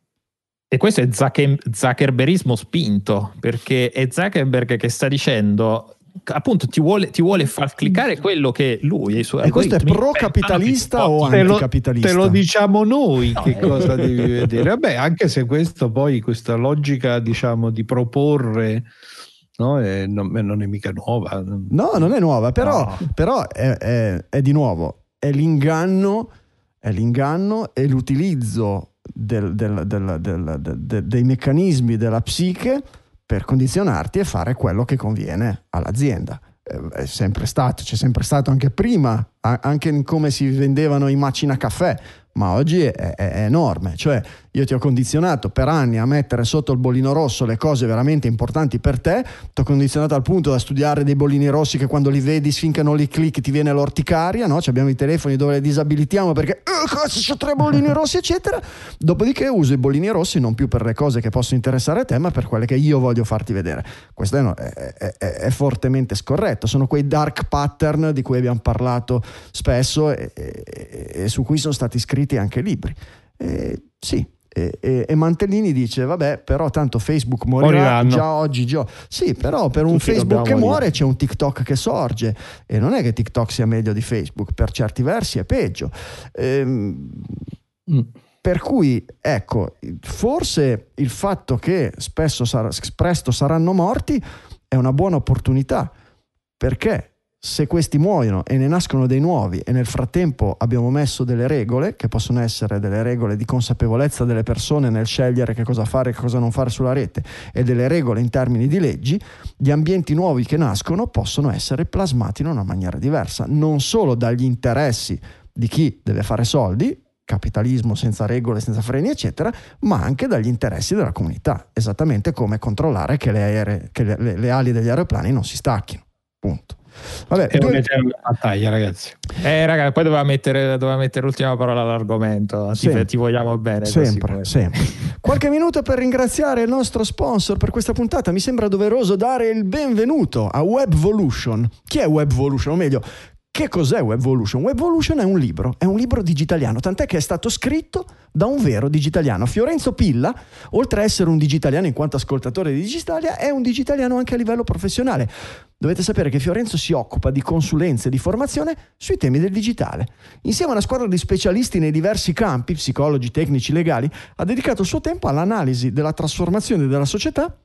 e questo è Zucker, Zuckerberismo spinto, perché è Zuckerberg che sta dicendo, appunto, ti vuole, ti vuole far cliccare quello che lui e i suoi e questo è pro-capitalista o te lo, anticapitalista? Te lo diciamo noi, no, che eh. cosa devi vedere. Vabbè, anche se questo poi, questa logica, diciamo, di proporre, no, è, non, non è mica nuova. No, non è nuova, però, no. però è, è, è di nuovo è l'inganno, è l'inganno e l'utilizzo del, del, del, del, del, del, dei meccanismi della psiche per condizionarti e fare quello che conviene all'azienda. È sempre stato, c'è sempre stato anche prima, anche in come si vendevano i macina caffè, ma oggi è, è, è enorme. Cioè, io ti ho condizionato per anni a mettere sotto il bollino rosso le cose veramente importanti per te, ti ho condizionato al punto da studiare dei bollini rossi che quando li vedi, finché non li clicchi, ti viene l'orticaria, no? Cioè abbiamo i telefoni dove li disabilitiamo perché oh, cazzo, c'ho tre bollini rossi eccetera. Dopodiché uso i bollini rossi non più per le cose che possono interessare a te, ma per quelle che io voglio farti vedere. Questo è, è, è, è fortemente scorretto. Sono quei dark pattern di cui abbiamo parlato spesso e, e, e su cui sono stati scritti anche libri. E, sì. E, e, e Mantellini dice vabbè, però tanto Facebook morirà. Moriranno. Già oggi già. Sì, però per un Tutti Facebook che muore morire. C'è un TikTok che sorge, e non è che TikTok sia meglio di Facebook, per certi versi è peggio. Ehm, mm. Per cui ecco, forse il fatto che spesso sar- presto saranno morti è una buona opportunità, perché se questi muoiono e ne nascono dei nuovi, e nel frattempo abbiamo messo delle regole che possono essere delle regole di consapevolezza delle persone nel scegliere che cosa fare e che cosa non fare sulla rete, e delle regole in termini di leggi, gli ambienti nuovi che nascono possono essere plasmati in una maniera diversa, non solo dagli interessi di chi deve fare soldi, capitalismo senza regole, senza freni eccetera, ma anche dagli interessi della comunità, esattamente come controllare che le, aeree, che le, le, le ali degli aeroplani non si stacchino, punto. Vabbè, è due... una battaglia, ragazzi. Eh, raga, poi doveva mettere, doveva mettere l'ultima parola all'argomento. Ti, ti vogliamo bene. Sempre, sempre. Qualche minuto per ringraziare il nostro sponsor per questa puntata. Mi sembra doveroso dare il benvenuto a Webvolution. Chi è Webvolution? O meglio, che cos'è Webvolution? Webvolution è un libro, è un libro digitaliano, tant'è che è stato scritto da un vero digitaliano. Fiorenzo Pilla, oltre a essere un digitaliano in quanto ascoltatore di Digitalia, è un digitaliano anche a livello professionale. Dovete sapere che Fiorenzo si occupa di consulenze e di formazione sui temi del digitale. Insieme a una squadra di specialisti nei diversi campi, psicologi, tecnici, legali, ha dedicato il suo tempo all'analisi della trasformazione della società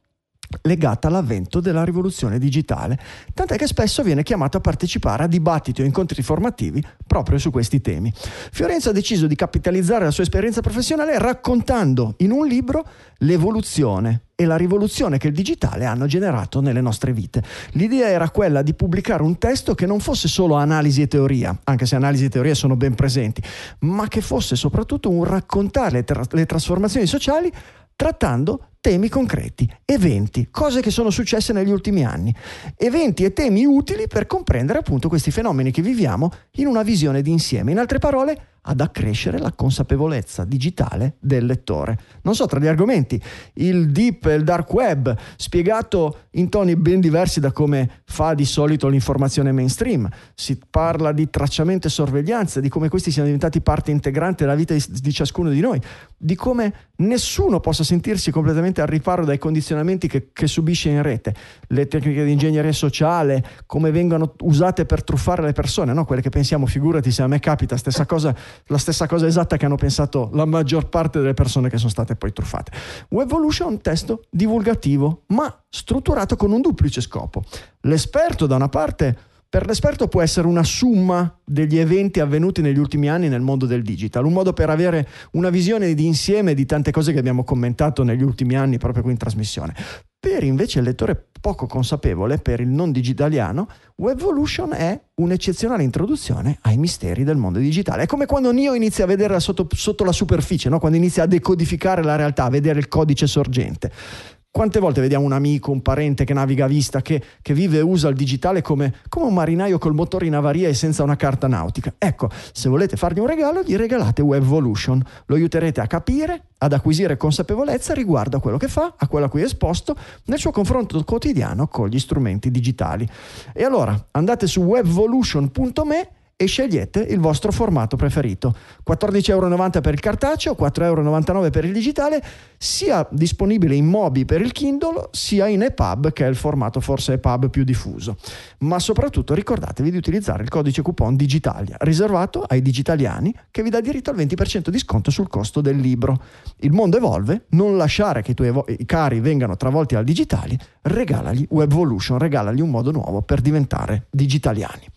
legata all'avvento della rivoluzione digitale, tant'è che spesso viene chiamato a partecipare a dibattiti o incontri formativi proprio su questi temi. Fiorenzo ha deciso di capitalizzare la sua esperienza professionale raccontando in un libro l'evoluzione e la rivoluzione che il digitale hanno generato nelle nostre vite. L'idea era quella di pubblicare un testo che non fosse solo analisi e teoria, anche se analisi e teoria sono ben presenti, ma che fosse soprattutto un raccontare le, tra- le trasformazioni sociali trattando temi concreti, eventi, cose che sono successe negli ultimi anni, eventi e temi utili per comprendere appunto questi fenomeni che viviamo in una visione d'insieme. In altre parole, ad accrescere la consapevolezza digitale del lettore. Non so, tra gli argomenti, il deep e il dark web, spiegato in toni ben diversi da come fa di solito l'informazione mainstream. Si parla di tracciamento e sorveglianza, di come questi siano diventati parte integrante della vita di, di ciascuno di noi, di come nessuno possa sentirsi completamente al riparo dai condizionamenti che, che subisce in rete, le tecniche di ingegneria sociale, come vengono usate per truffare le persone, no? Quelle che pensiamo, figurati se a me capita, stessa cosa, la stessa cosa esatta che hanno pensato la maggior parte delle persone che sono state poi truffate. Webvolution è un testo divulgativo, ma strutturato con un duplice scopo. L'esperto, da una parte, per l'esperto può essere una somma degli eventi avvenuti negli ultimi anni nel mondo del digital, un modo per avere una visione di insieme di tante cose che abbiamo commentato negli ultimi anni proprio qui in trasmissione. Per invece il lettore poco consapevole, per il non digitaliano, Webvolution è un'eccezionale introduzione ai misteri del mondo digitale. È come quando Neo inizia a vedere sotto, sotto la superficie, no? Quando inizia a decodificare la realtà, a vedere il codice sorgente. Quante volte vediamo un amico, un parente che naviga a vista, che, che vive e usa il digitale come, come un marinaio col motore in avaria e senza una carta nautica? Ecco, se volete fargli un regalo, gli regalate Webvolution. Lo aiuterete a capire, ad acquisire consapevolezza riguardo a quello che fa, a quello a cui è esposto, nel suo confronto quotidiano con gli strumenti digitali. E allora, andate su webvolution punto me e scegliete il vostro formato preferito. quattordici e novanta euro per il cartaceo, quattro e novantanove euro per il digitale, sia disponibile in Mobi per il Kindle, sia in EPUB, che è il formato forse EPUB più diffuso. Ma soprattutto ricordatevi di utilizzare il codice coupon Digitalia, riservato ai digitaliani, che vi dà diritto al venti per cento di sconto sul costo del libro. Il mondo evolve, non lasciare che i tuoi evo- i cari vengano travolti dal digitale, regalagli Webvolution, regalagli un modo nuovo per diventare digitaliani.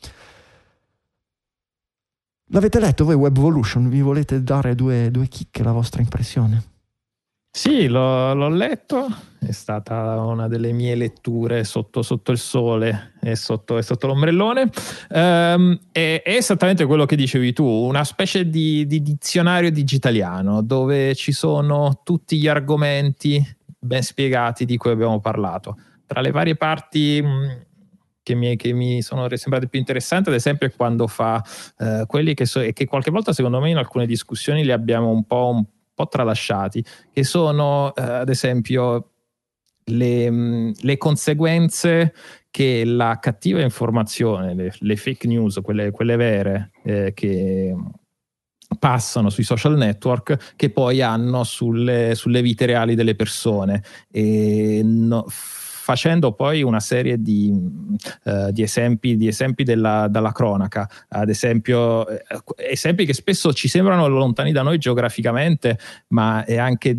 L'avete letto voi Webvolution? Vi volete dare due, due chicche, la vostra impressione? Sì, l'ho, l'ho letto, è stata una delle mie letture sotto, sotto il sole e sotto, e sotto l'ombrellone. Um, è, è esattamente quello che dicevi tu, una specie di, di dizionario digitaliano dove ci sono tutti gli argomenti ben spiegati di cui abbiamo parlato. Tra le varie parti mh, Che mi, che mi sono sembrate più interessanti, ad esempio, è quando fa eh, quelli che, so, che qualche volta secondo me in alcune discussioni li abbiamo un po', un po' tralasciati, che sono eh, ad esempio le, le conseguenze che la cattiva informazione, le, le fake news, quelle, quelle vere eh, che passano sui social network, che poi hanno sulle, sulle vite reali delle persone, e no, facendo poi una serie di, uh, di esempi, di esempi della, dalla cronaca, ad esempio eh, esempi che spesso ci sembrano lontani da noi geograficamente, ma è anche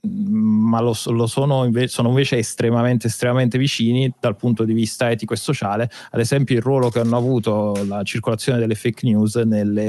ma lo, lo sono, invece, sono invece estremamente estremamente vicini dal punto di vista etico e sociale. Ad esempio il ruolo che hanno avuto la circolazione delle fake news nelle,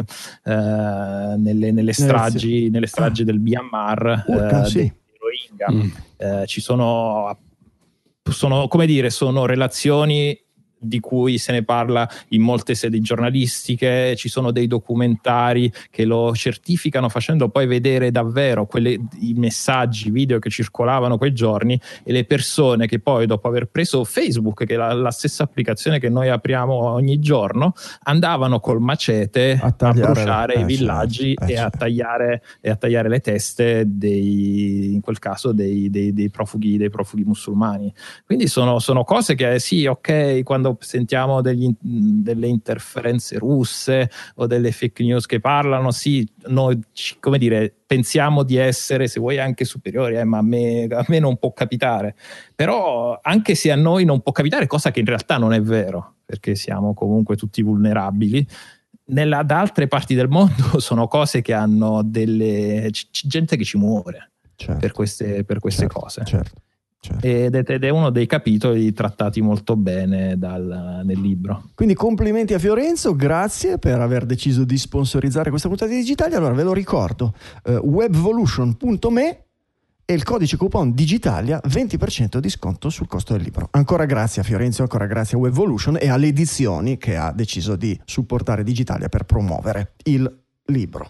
uh, nelle, nelle stragi, nelle stragi del Myanmar, Urca, uh, sì. dei Rohingya. Mm. Uh, ci sono sono come dire sono relazioni di cui se ne parla in molte sedi giornalistiche, ci sono dei documentari che lo certificano, facendo poi vedere davvero quelle, i messaggi, video che circolavano quei giorni, e le persone che poi, dopo aver preso Facebook, che è la, la stessa applicazione che noi apriamo ogni giorno, andavano col macete a, a bruciare eh, i villaggi certo, eh, e, certo. a tagliare, e a tagliare le teste dei, in quel caso dei, dei, dei profughi dei profughi musulmani. Quindi sono, sono cose che sì, ok, quando sentiamo degli, delle interferenze russe o delle fake news che parlano, sì, noi, come dire, pensiamo di essere, se vuoi, anche superiori, eh, ma a me, a me non può capitare. Però anche se a noi non può capitare, cosa che in realtà non è vero, perché siamo comunque tutti vulnerabili, nella, da altre parti del mondo sono cose che hanno delle... c'è gente che ci muore certo. per queste, per queste certo, cose. Certo. Certo. Ed, è, ed è uno dei capitoli trattati molto bene dal, nel libro. Quindi complimenti a Fiorenzo, grazie per aver deciso di sponsorizzare questa puntata di Digitalia. Allora ve lo ricordo, uh, webvolution punto me e il codice coupon Digitalia, venti per cento di sconto sul costo del libro. Ancora grazie a Fiorenzo, ancora grazie a Webvolution e alle edizioni che ha deciso di supportare Digitalia per promuovere il libro.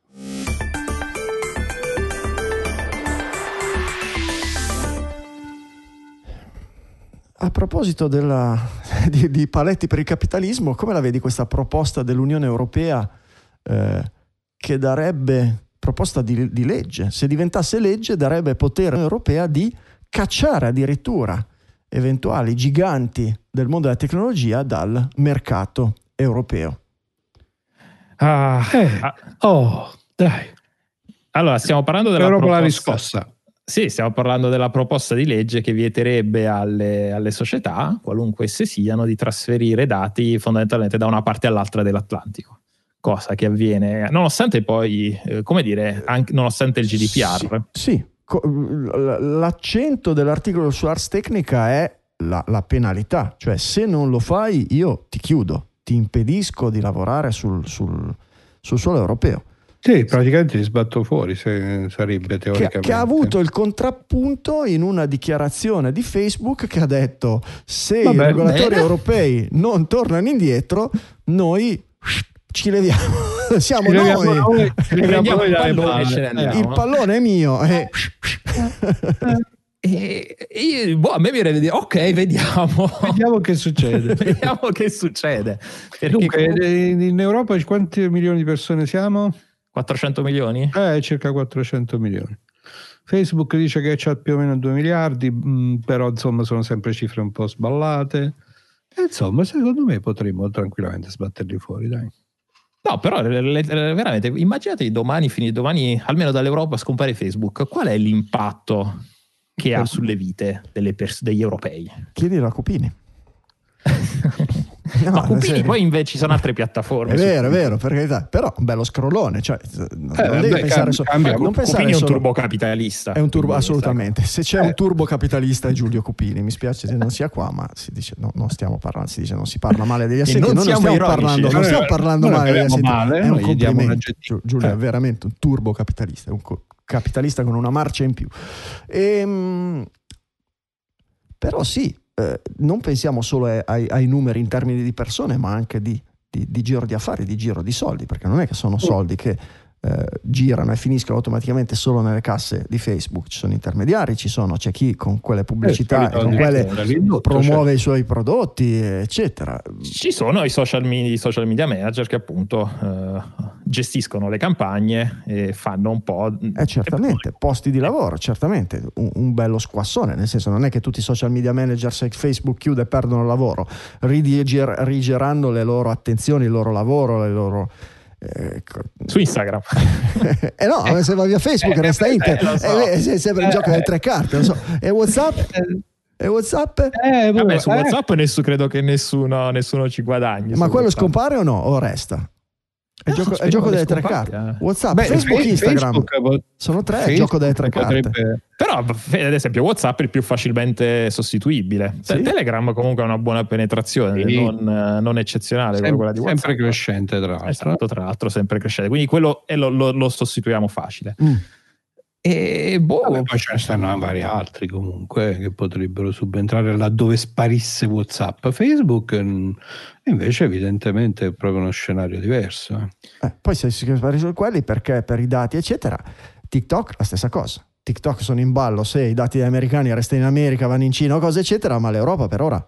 A proposito della, di, di paletti per il capitalismo, come la vedi questa proposta dell'Unione Europea eh, che darebbe, proposta di, di legge, se diventasse legge darebbe potere all'Unione Europea di cacciare addirittura eventuali giganti del mondo della tecnologia dal mercato europeo? Ah, eh, oh, dai. Allora, stiamo parlando della proposta... la riscossa. Sì, stiamo parlando della proposta di legge che vieterebbe alle, alle società, qualunque esse siano, di trasferire dati fondamentalmente da una parte all'altra dell'Atlantico, cosa che avviene nonostante poi, eh, come dire, anche nonostante il G D P R. Sì, sì. L'accento dell'articolo su Ars Technica è la, la penalità, cioè se non lo fai io ti chiudo, ti impedisco di lavorare sul, sul, sul suolo europeo. Sì, praticamente li sbatto fuori, se sarebbe teoricamente. Che, che ha avuto il contrappunto in una dichiarazione di Facebook che ha detto se Vabbè, i regolatori bene. europei non tornano indietro, noi ci leviamo, siamo ci noi, leviamo noi, ci leviamo noi dalle palle. Il pallone è mio. Eh. E, e boh, a me viene da dire ok, vediamo vediamo che succede vediamo che succede. Perché Dunque, comunque... in Europa quanti milioni di persone siamo? quattrocento milioni? Eh, circa quattrocento milioni. Facebook dice che c'ha più o meno due miliardi, mh, però insomma sono sempre cifre un po' sballate. E, insomma, secondo me potremmo tranquillamente sbatterli fuori, dai. No, però veramente, immaginate domani, fini, domani almeno dall'Europa scompare Facebook. Qual è l'impatto che ha sulle vite delle pers- degli europei? Chiedilo a Cupini. No, ma Cupini poi invece ci sono altre piattaforme. È vero, è vero, per carità. Però un bello scrollone, cioè, non eh, devi beh, pensare solo. Cambia, non pensare Cupini è un turbocapitalista. È un turbo, assolutamente. Se c'è eh. un turbocapitalista è Giulio Cupini. Mi spiace se non sia qua, ma si dice no, non stiamo parlando, si dice non si parla male degli assenti. Non, non stiamo ironici, parlando, non stiamo parlando male degli assenti. Male, è un complimento. Giulio è veramente un turbocapitalista, è un co- capitalista con una marcia in più. Ehm, però sì. Eh, non pensiamo solo ai, ai numeri in termini di persone, ma anche di, di, di giro di affari, di giro di soldi, perché non è che sono soldi che eh, girano e finiscono automaticamente solo nelle casse di Facebook. Ci sono intermediari, ci sono, c'è chi con quelle pubblicità eh, e con quelle promuove cioè. i suoi prodotti, eccetera. Ci sono i social media, i social media manager che appunto eh, gestiscono le campagne e fanno un po'. Eh, certamente, posti di lavoro, certamente, un, un bello squassone, nel senso non è che tutti i social media manager se Facebook chiude perdono il lavoro, ridiger, rigeranno le loro attenzioni, il loro lavoro, le loro... Eh, su Instagram eh no, eh, se va via Facebook eh, resta eh, internet, eh, è, è sempre il gioco delle tre carte, lo so. E WhatsApp? E WhatsApp? Eh, Vabbè, su WhatsApp nessuno, credo che nessuno, nessuno ci guadagni. Ma quello WhatsApp. Scompare o no? O resta? È il no, gioco, è gioco delle tre carte. WhatsApp, Beh, Facebook, Facebook, Instagram sono tre, è il gioco delle tre potrebbe... carte. Però ad esempio WhatsApp è il più facilmente sostituibile. Sì. Telegram comunque ha una buona penetrazione, sì. non, non eccezionale Sem- quella di WhatsApp. Sempre crescente tra l'altro. Esatto, tra l'altro sempre crescente. Quindi quello lo, lo, lo sostituiamo facile. Mm. E boh, Vabbè, poi ce ne stanno vari altri comunque che potrebbero subentrare laddove sparisse WhatsApp. Facebook invece evidentemente è proprio uno scenario diverso. Eh. Eh, poi se si spariscono quelli perché per i dati eccetera, TikTok la stessa cosa. TikTok sono in ballo se i dati americani restano in America, vanno in Cina o cose eccetera, ma l'Europa per ora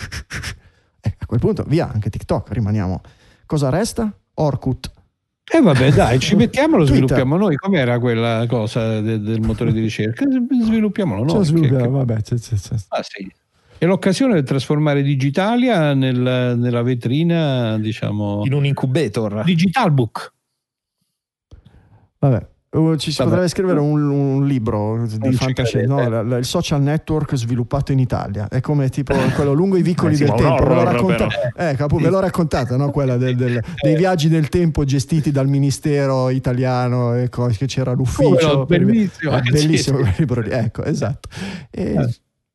eh, a quel punto via anche TikTok, rimaniamo. Cosa resta? Orkut. E eh vabbè dai, ci mettiamo, lo sviluppiamo noi. Com'era quella cosa de- del motore di ricerca? Sviluppiamolo noi. Sviluppiamo, che, vabbè, c'è, c'è, c'è. Ah, sì. È l'occasione per trasformare Digitalia nel, nella vetrina, diciamo, in un incubator. Digital Book. Vabbè. Ci si Vabbè. potrebbe scrivere un, un libro di fantascienza, no? la, la, il social network sviluppato in Italia. È come tipo quello lungo i vicoli eh, del tempo. Ve l'ho raccontato, eh, capo, ve l'ho raccontata, no? Quella del, del, dei viaggi nel tempo gestiti dal ministero italiano, ecco, che c'era l'ufficio. Oh, bellissimo, eh, bellissimo quel libro lì. Ecco, esatto. E,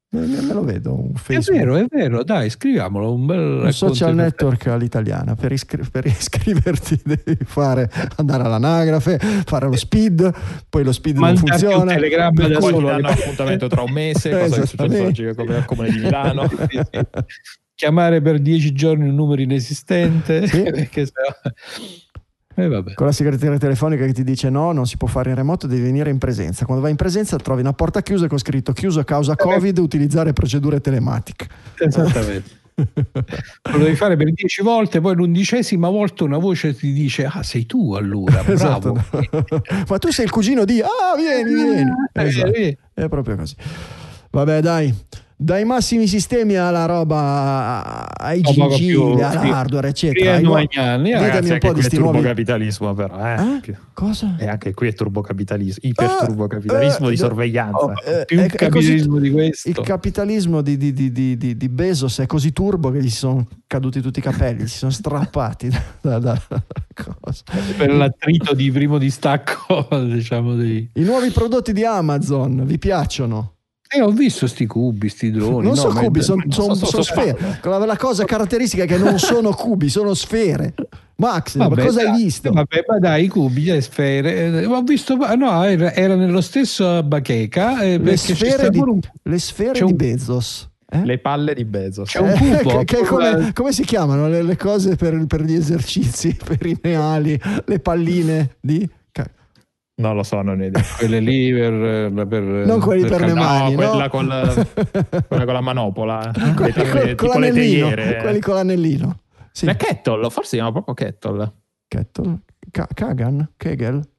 Me, me lo vedo un Facebook. È vero, è vero, dai, scriviamolo. Un bel un social network all'italiana. Per, iscri- per iscriverti devi fare andare all'anagrafe, fare lo speed, poi lo speed non funziona. Un telegramma da poi solo. Poi danno appuntamento tra un mese, cosa che è successo oggi come al Comune di Milano. Sì, sì. Chiamare per dieci giorni un numero inesistente. Sì. Perché se... Eh, vabbè. Con la segreteria telefonica che ti dice no, non si può fare in remoto, devi venire in presenza. Quando vai in presenza trovi una porta chiusa con scritto chiuso a causa Covid, utilizzare procedure telematiche. Esattamente. Lo devi fare per dieci volte, poi l'undicesima volta una voce ti dice ah sei tu allora, bravo. Esatto. Ma tu sei il cugino di ah vieni, vieni. Esatto. È proprio così. Vabbè dai. Dai massimi sistemi alla roba ai G G, all'hardware, eccetera. Ai nuovi anni, ragazzi, un po' di sti nuovi capitalismo, però. Eh? Eh? Cosa? E anche qui è turbocapitalismo, iperturbocapitalismo eh, di sorveglianza. Oh, eh, più è, capitalismo è così, di questo. Il capitalismo di, di, di, di, di, di Bezos è così turbo che gli sono caduti tutti i capelli, si sono strappati da, da, da cosa. Per l'attrito di primo distacco, diciamo. Dei... I nuovi prodotti di Amazon vi piacciono? Eh, ho visto sti cubi, sti droni. Non no, sono cubi, sono so, son, son son sfere. La, la cosa caratteristica è che non sono cubi, sono sfere. Max, vabbè, ma cosa dai, hai visto? Vabbè, ma dai, i cubi, le sfere. Eh, ho visto, no, era, era nello stesso bacheca. Eh, le, sfere di, un... le sfere un... di Bezos. Eh? Le palle di Bezos. C'è un cubo. Eh, che, che come, come si chiamano le, le cose per, per gli esercizi, per i neali, le palline di... Non lo so, non ho idea. Quelle lì per, per non quelli per, per le mani, no, no? Quella, con la, quella con la manopola, quelli, le, le, con tipo le teiere. Quelli con l'anellino. Sì. La kettle, forse si chiama proprio kettle. Kettle? Ka- Kagan? Kegel?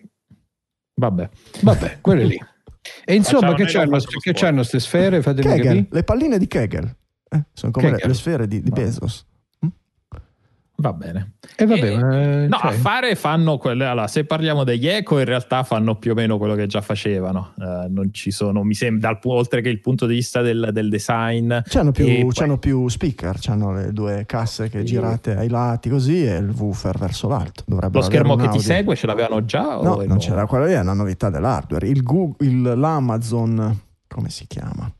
Vabbè. Vabbè, quelle lì. E insomma, che c'hanno, che c'hanno queste sfere? Fatemi Kegel, capire. le palline di Kegel. Eh, sono come le, le sfere di, di Bezos. Va bene. E vabbè, e, ma, no, cioè... a fare fanno quelle. Allora, se parliamo degli eco, in realtà fanno più o meno quello che già facevano. Uh, non ci sono, mi sembra, dal, oltre che il punto di vista del, del design. C'hanno più, poi... c'hanno più speaker, c'hanno le due casse che sì. girate ai lati così e il woofer verso l'alto. Lo schermo che ti segue ce l'avevano già? No, o non c'era, quella lì è una novità dell'hardware. Il Google, il, l'Amazon, come si chiama?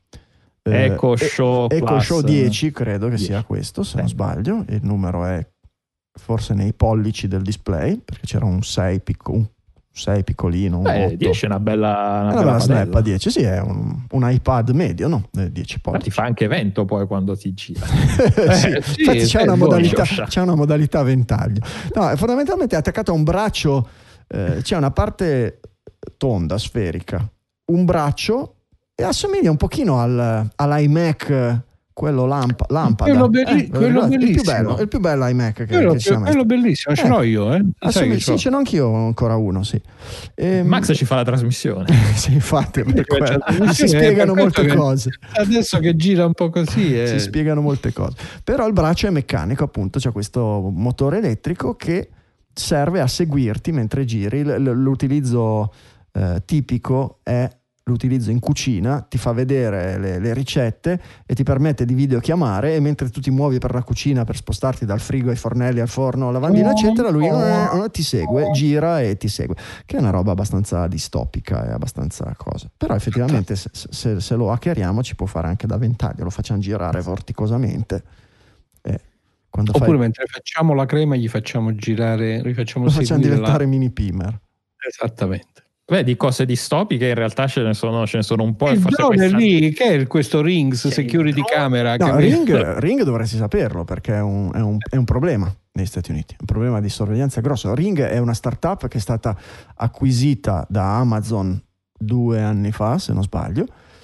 Echo Show Echo Plus. Show dieci, credo che dieci. sia questo, se Beh. non sbaglio. Il numero è forse nei pollici del display, perché c'era un sei, picco, un sei piccolino, un Beh, otto. dieci è una bella una è una bella snap a dieci, dieci, sì, è un, un iPad medio, no? dieci pollici. Ma ti fa anche vento poi quando ti gira. eh, sì. Eh, sì, Infatti c'è una, modalità, Josh. c'è una modalità ventaglio. No, fondamentalmente è attaccato a un braccio, eh, c'è una parte tonda, sferica, un braccio e assomiglia un pochino al, all'iMac, quello lamp- lampada. Quello, belli- eh, quello il bellissimo. Più bello, il più bello iMac che, quello, che sia mai quello bellissimo, ce eh. l'ho io. Eh. Assomiglia, che sì, ce n'ho anch'io ancora uno, sì. E, Max ci fa la trasmissione. sì, infatti, per quello. Sì, si spiegano per molte che cose. Adesso che gira un po' così. Eh. Si spiegano molte cose. Però il braccio è meccanico, appunto, c'è questo motore elettrico che serve a seguirti mentre giri. L- l'utilizzo eh, tipico è l'utilizzo in cucina, ti fa vedere le, le ricette e ti permette di videochiamare, e mentre tu ti muovi per la cucina per spostarti dal frigo ai fornelli al forno, al lavandino eccetera, lui eh, ti segue, gira e ti segue, che è una roba abbastanza distopica e abbastanza cosa. Però effettivamente se, se, se lo hackeriamo ci può fare anche da ventaglio, lo facciamo girare vorticosamente. Eh, quando Oppure fai... mentre facciamo la crema gli facciamo girare, gli facciamo, lo facciamo diventare la... mini pimer. Esattamente. Beh, di cose distopiche in realtà ce ne sono, ce ne sono un po'. Il forse drone questa... lì, che è questo Rings C'è Security Camera? No, che Ring, mi... Ring dovresti saperlo perché è un, è, un, è un problema negli Stati Uniti, un problema di sorveglianza grosso. Ring è una startup che è stata acquisita da Amazon due anni fa, se non sbaglio,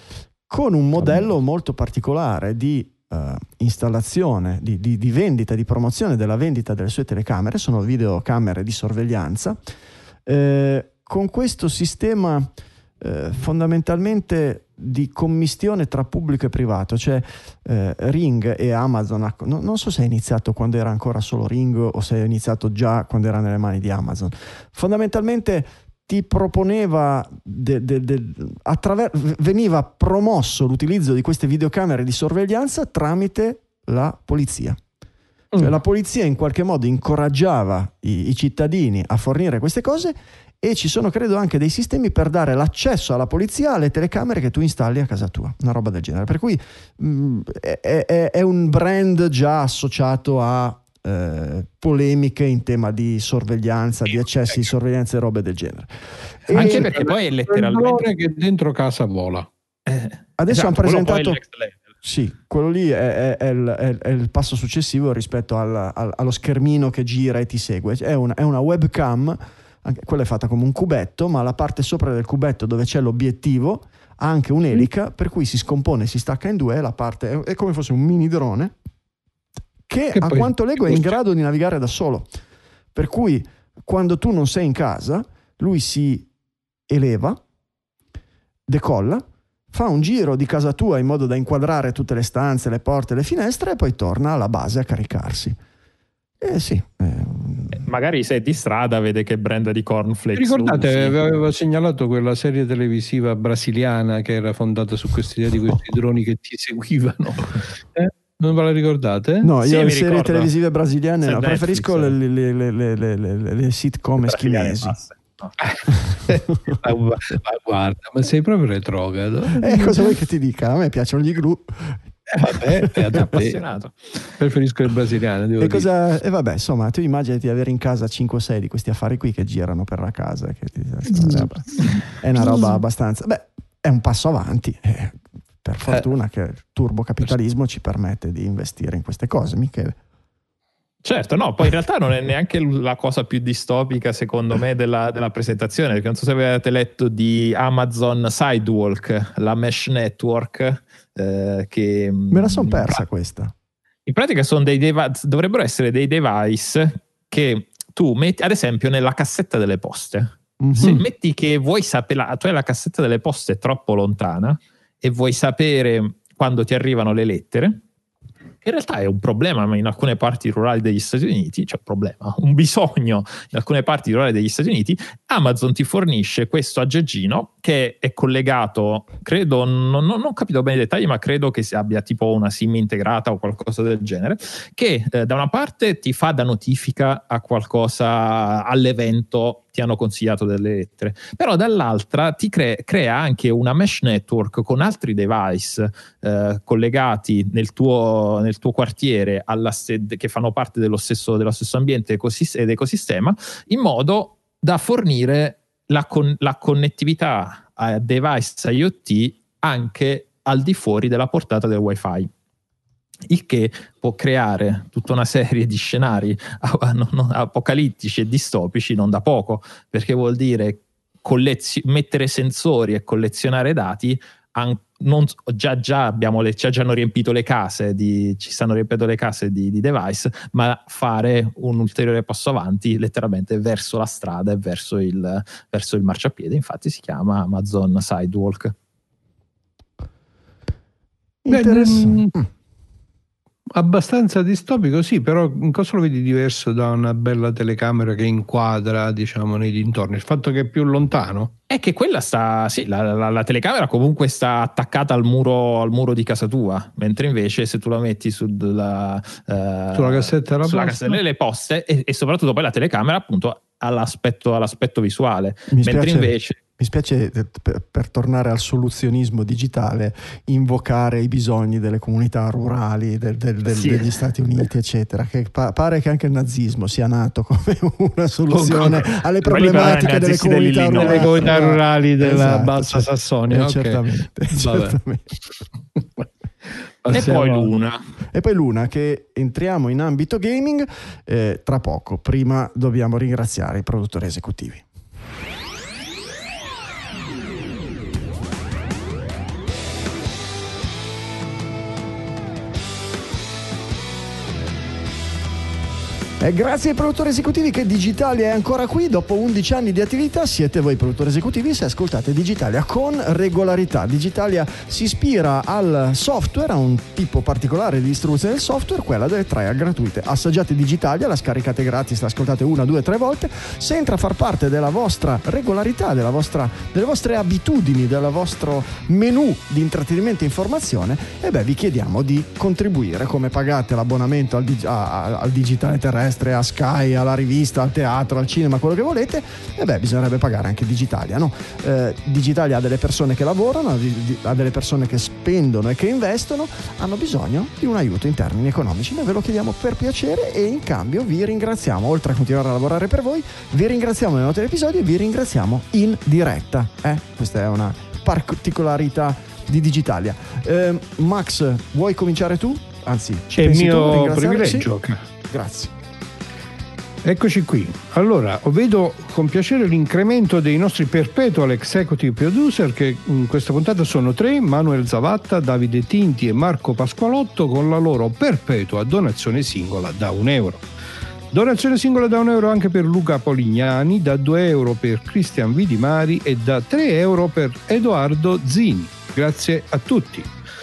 con un modello molto particolare di uh, installazione, di, di, di vendita, di promozione della vendita delle sue telecamere. Sono videocamere di sorveglianza. Eh, con questo sistema eh, fondamentalmente di commistione tra pubblico e privato, cioè eh, Ring e Amazon, no, non so se è iniziato quando era ancora solo Ring o se è iniziato già quando era nelle mani di Amazon. Fondamentalmente ti proponeva de, de, de, attraver- veniva promosso l'utilizzo di queste videocamere di sorveglianza tramite la polizia. Cioè, mm. la polizia in qualche modo incoraggiava i, i cittadini a fornire queste cose, e ci sono credo anche dei sistemi per dare l'accesso alla polizia alle telecamere che tu installi a casa tua, una roba del genere, per cui mh, è, è, è un brand già associato a eh, polemiche in tema di sorveglianza, di eccessi di sorveglianza e robe del genere. E anche perché poi è letteralmente che dentro casa vola. Eh, adesso esatto, hanno presentato il next level. Sì, quello lì è, è, è, il, è, è il passo successivo rispetto al, al, allo schermino che gira e ti segue. È una, è una webcam, anche quella è fatta come un cubetto, ma la parte sopra del cubetto dove c'è l'obiettivo ha anche un'elica, per cui si scompone, si stacca in due, la parte è, è come fosse un mini drone che, che a poi, quanto leggo è in grado di navigare da solo, per cui quando tu non sei in casa lui si eleva, decolla, fa un giro di casa tua in modo da inquadrare tutte le stanze, le porte, le finestre, e poi torna alla base a caricarsi. Eh sì. Eh, magari se è di strada vede che brand di cornflakes. Ricordate, usi. Aveva segnalato quella serie televisiva brasiliana che era fondata su quest'idea di questi droni che ti seguivano. Eh? Non ve la ricordate? No, sì, io le mi serie ricordo. televisive brasiliane no, preferisco le, eh. le, le, le, le, le, le sitcom eschimesi. No. ma, ma guarda, ma sei proprio retrogrado. Eh, cosa vuoi che ti dica? A me piacciono gli Gru. Eh, vabbè, è appassionato. Preferisco il brasiliano. Devo e, cosa, dire. e vabbè, insomma, tu immaginati di avere in casa cinque o sei di questi affari qui che girano per la casa. Che è una roba abbastanza. Beh, è un passo avanti. Eh, per fortuna eh. che il turbocapitalismo ci permette di investire in queste cose, Michele. Certo, no, poi in realtà non è neanche la cosa più distopica secondo me della, della presentazione, perché non so se avete letto di Amazon Sidewalk, la mesh network, eh, che... Me la son persa in questa. In pratica sono dei device, dovrebbero essere dei device che tu metti, ad esempio, nella cassetta delle poste. Mm-hmm. Se metti che vuoi sapere, la, tu hai la cassetta delle poste troppo lontana e vuoi sapere quando ti arrivano le lettere, in realtà è un problema, ma in alcune parti rurali degli Stati Uniti, cioè problema, un bisogno in alcune parti rurali degli Stati Uniti, Amazon ti fornisce questo aggeggino che è collegato, credo, non, non ho capito bene i dettagli, ma credo che abbia tipo una SIM integrata o qualcosa del genere, che eh, da una parte ti fa da notifica a qualcosa, all'evento ti hanno consigliato delle lettere, però dall'altra ti cre- crea anche una mesh network con altri device eh, collegati nel tuo, nel tuo quartiere alla sed- che fanno parte dello stesso, dello stesso ambiente ed ecosistema, in modo da fornire la, con- la connettività a device IoT anche al di fuori della portata del wifi. Il che può creare tutta una serie di scenari apocalittici e distopici non da poco, perché vuol dire collezio- mettere sensori e collezionare dati. An- non, già, già, abbiamo le, già, già hanno riempito le case di, ci stanno riempendo le case di, di device, ma fare un ulteriore passo avanti letteralmente verso la strada e verso il, verso il marciapiede. Infatti si chiama Amazon Sidewalk. Interessante. Abbastanza distopico, sì, però in cosa lo vedi diverso da una bella telecamera che inquadra, diciamo, nei dintorni? Il fatto che è più lontano? È che quella sta, sì, la, la, la telecamera comunque sta attaccata al muro, al muro di casa tua, mentre invece se tu la metti sulla, uh, sulla cassetta della sulla posta, cassetta delle poste e, e soprattutto poi la telecamera appunto all'aspetto, all'aspetto visuale, mi mentre spiace, invece... Mi spiace, per, per tornare al soluzionismo digitale, invocare i bisogni delle comunità rurali del, del, del, sì. degli Stati Uniti, eccetera, che pa- pare che anche il nazismo sia nato come una soluzione alle problematiche delle comunità rurali, delle comunità rurali della esatto, Bassa Sassonia. Eh, okay. Certamente, certamente. E poi Luna. E poi Luna, che entriamo in ambito gaming eh, tra poco. Prima dobbiamo ringraziare i produttori esecutivi. E grazie ai produttori esecutivi che Digitalia è ancora qui dopo undici anni di attività. Siete voi produttori esecutivi se ascoltate Digitalia con regolarità. Digitalia si ispira al software, a un tipo particolare di distribuzione del software, quella delle trial gratuite. Assaggiate Digitalia, la scaricate gratis, la ascoltate una, due, tre volte. Se entra a far parte della vostra regolarità, della vostra, delle vostre abitudini, del vostro menu di intrattenimento e informazione, e beh, vi chiediamo di contribuire. Come pagate l'abbonamento al, dig- a, al digitale terrestre, a Sky, alla rivista, al teatro, al cinema, quello che volete, e beh, bisognerebbe pagare anche Digitalia, no? Eh, Digitalia ha delle persone che lavorano, ha delle persone che spendono e che investono, hanno bisogno di un aiuto in termini economici. Noi ve lo chiediamo per piacere e in cambio vi ringraziamo, oltre a continuare a lavorare per voi, vi ringraziamo nelle note dell'episodio e vi ringraziamo in diretta. Eh? Questa è una particolarità di Digitalia. Eh, Max, vuoi cominciare tu? Anzi, è il mio privilegio. Sì? Grazie. Eccoci qui. Allora, vedo con piacere l'incremento dei nostri perpetual executive producer, che in questa puntata sono tre: Manuel Zavatta, Davide Tinti e Marco Pasqualotto, con la loro perpetua donazione singola da un euro. Donazione singola da un euro anche per Luca Polignani, da due euro per Cristian Vidimari e da tre euro per Edoardo Zini. Grazie a tutti.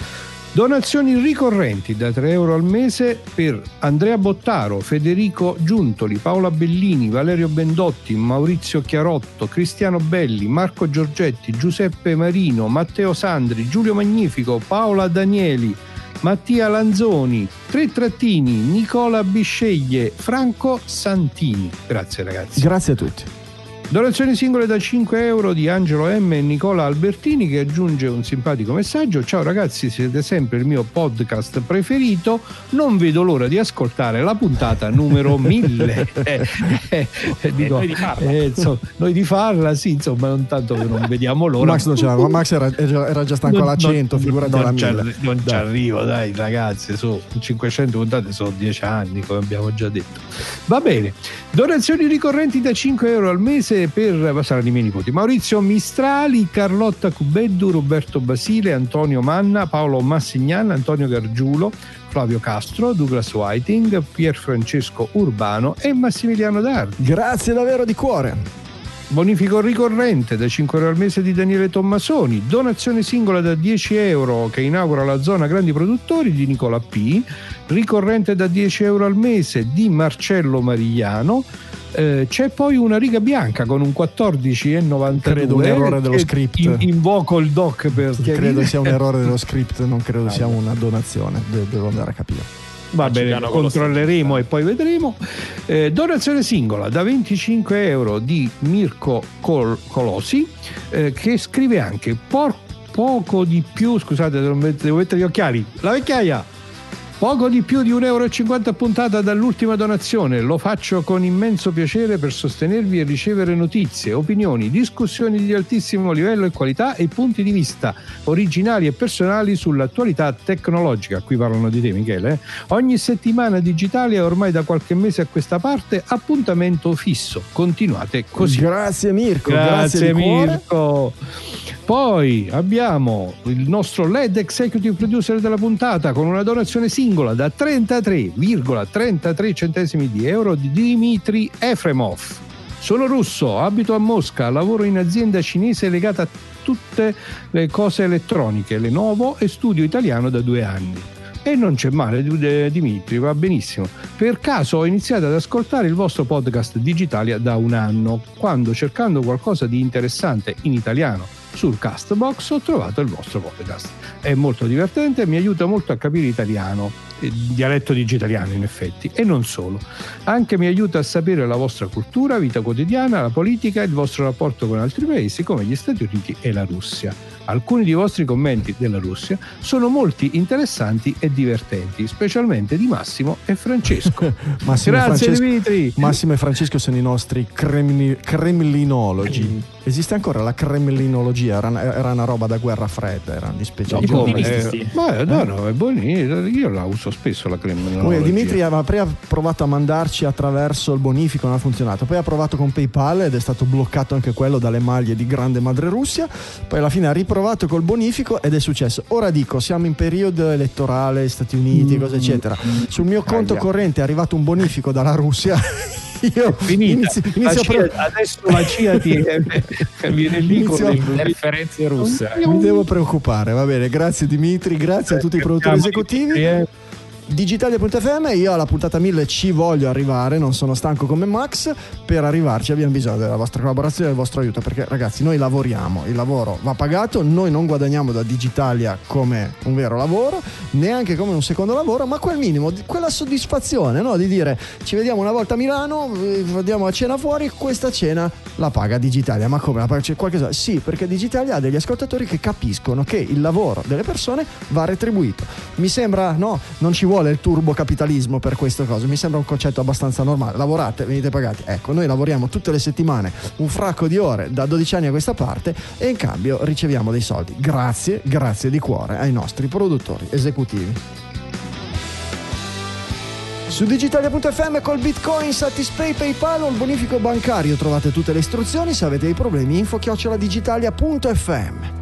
Donazioni ricorrenti da tre euro al mese per Andrea Bottaro, Federico Giuntoli, Paola Bellini, Valerio Bendotti, Maurizio Chiarotto, Cristiano Belli, Marco Giorgetti, Giuseppe Marino, Matteo Sandri, Giulio Magnifico, Paola Danieli, Mattia Lanzoni, Tre Trattini, Nicola Bisceglie, Franco Santini. Grazie ragazzi. Grazie a tutti. Donazioni singole da cinque euro di Angelo M e Nicola Albertini, che aggiunge un simpatico messaggio: ciao ragazzi, siete sempre il mio podcast preferito, non vedo l'ora di ascoltare la puntata numero mille. eh, eh, eh, dico, noi, di farla. Eh, insomma, noi di farla sì, insomma, non tanto che non vediamo l'ora. Max non c'era, ma Max era, era già stanco alla cento, figurati alla mille. Non ci arrivo, dai ragazzi, su cinquecento puntate sono dieci anni, come abbiamo già detto. Va bene. Donazioni ricorrenti da cinque euro al mese per passare di miei nipoti: Maurizio Mistrali, Carlotta Cubeddu, Roberto Basile, Antonio Manna, Paolo Massignan, Antonio Gargiulo, Flavio Castro, Douglas Whiting, Pier Francesco Urbano e Massimiliano Dardi. Grazie davvero di cuore. Bonifico ricorrente da cinque euro al mese di Daniele Tommasoni. Donazione singola da dieci euro che inaugura la zona grandi produttori di Nicola P. Ricorrente da dieci euro al mese di Marcello Marigliano. Eh, c'è poi una riga bianca con un quattordici virgola novantadue. Credo un errore dello script. In, invoco il doc per chiarire. Credo sia un errore dello script, non credo sia una donazione. De- devo andare a capire. Va bene, controlleremo e poi vedremo. Eh, donazione singola da venticinque euro di Mirko Col- Colosi, eh, che scrive anche por- poco di più, scusate, devo mettere gli occhiali, la vecchiaia. Poco di più di un euro e cinquanta a puntata dall'ultima donazione. Lo faccio con immenso piacere per sostenervi e ricevere notizie, opinioni, discussioni di altissimo livello e qualità e punti di vista originali e personali sull'attualità tecnologica. Qui parlano di te, Michele. Eh? Ogni settimana Digitalia, ormai da qualche mese a questa parte, appuntamento fisso. Continuate così. Grazie Mirko. Grazie, grazie Mirko. Poi abbiamo il nostro L E D Executive Producer della puntata con una donazione singola da trentatré virgola trentatré centesimi di euro di Dmitry Efremov. Sono russo, abito a Mosca, lavoro in azienda cinese legata a tutte le cose elettroniche, Lenovo, e studio italiano da due anni. E non c'è male, Dimitri, va benissimo. Per caso ho iniziato ad ascoltare il vostro podcast Digitalia da un anno, quando cercando qualcosa di interessante in italiano sul Castbox ho trovato il vostro podcast. È molto divertente e mi aiuta molto a capire italiano, il dialetto digitaliano in effetti, e non solo. Anche mi aiuta a sapere la vostra cultura, vita quotidiana, la politica e il vostro rapporto con altri paesi come gli Stati Uniti e la Russia. Alcuni dei vostri commenti della Russia sono molti interessanti e divertenti, specialmente di Massimo e Francesco. Massimo Grazie Francesco, Dimitri. Massimo e Francesco sono i nostri cremli, cremlinologi. Esiste ancora la cremlinologia? bugia, era, era una roba da guerra fredda, erano gli speciali. No, eh, ma, no, no, è buonissimo, io la uso spesso la crema. Poi Dimitri aveva prima provato a mandarci attraverso il bonifico, non ha funzionato, poi ha provato con PayPal ed è stato bloccato anche quello dalle maglie di grande madre Russia, poi alla fine ha riprovato col bonifico ed è successo. Ora dico, siamo in periodo elettorale, Stati Uniti, cose eccetera, sul mio conto corrente è arrivato un bonifico dalla Russia. Io finita inizio, inizio C I A, pro... adesso la C I A ti viene lì con le referenze russe. Mi devo preoccupare, va bene, grazie Dimitri, grazie a tutti i produttori esecutivi. Digitalia punto effe emme, io alla puntata mille ci voglio arrivare, non sono stanco come Max. Per arrivarci abbiamo bisogno della vostra collaborazione e del vostro aiuto, perché ragazzi noi lavoriamo, il lavoro va pagato, noi non guadagniamo da Digitalia come un vero lavoro, neanche come un secondo lavoro, ma quel minimo, quella soddisfazione, no? Di dire ci vediamo una volta a Milano, andiamo a cena fuori, questa cena la paga Digitalia. Ma come la paga? C'è qualcosa? Sì, perché Digitalia ha degli ascoltatori che capiscono che il lavoro delle persone va retribuito. Mi sembra, no, non ci vuole il turbocapitalismo per queste cose, mi sembra un concetto abbastanza normale. Lavorate, venite pagati. Ecco, noi lavoriamo tutte le settimane un fracco di ore da dodici anni a questa parte e in cambio riceviamo dei soldi. Grazie, grazie di cuore ai nostri produttori esecutivi. Su digitalia punto effe emme col Bitcoin, Satispay, PayPal o il bonifico bancario trovate tutte le istruzioni. Se avete dei problemi, info chiocciola digitalia punto effe emme.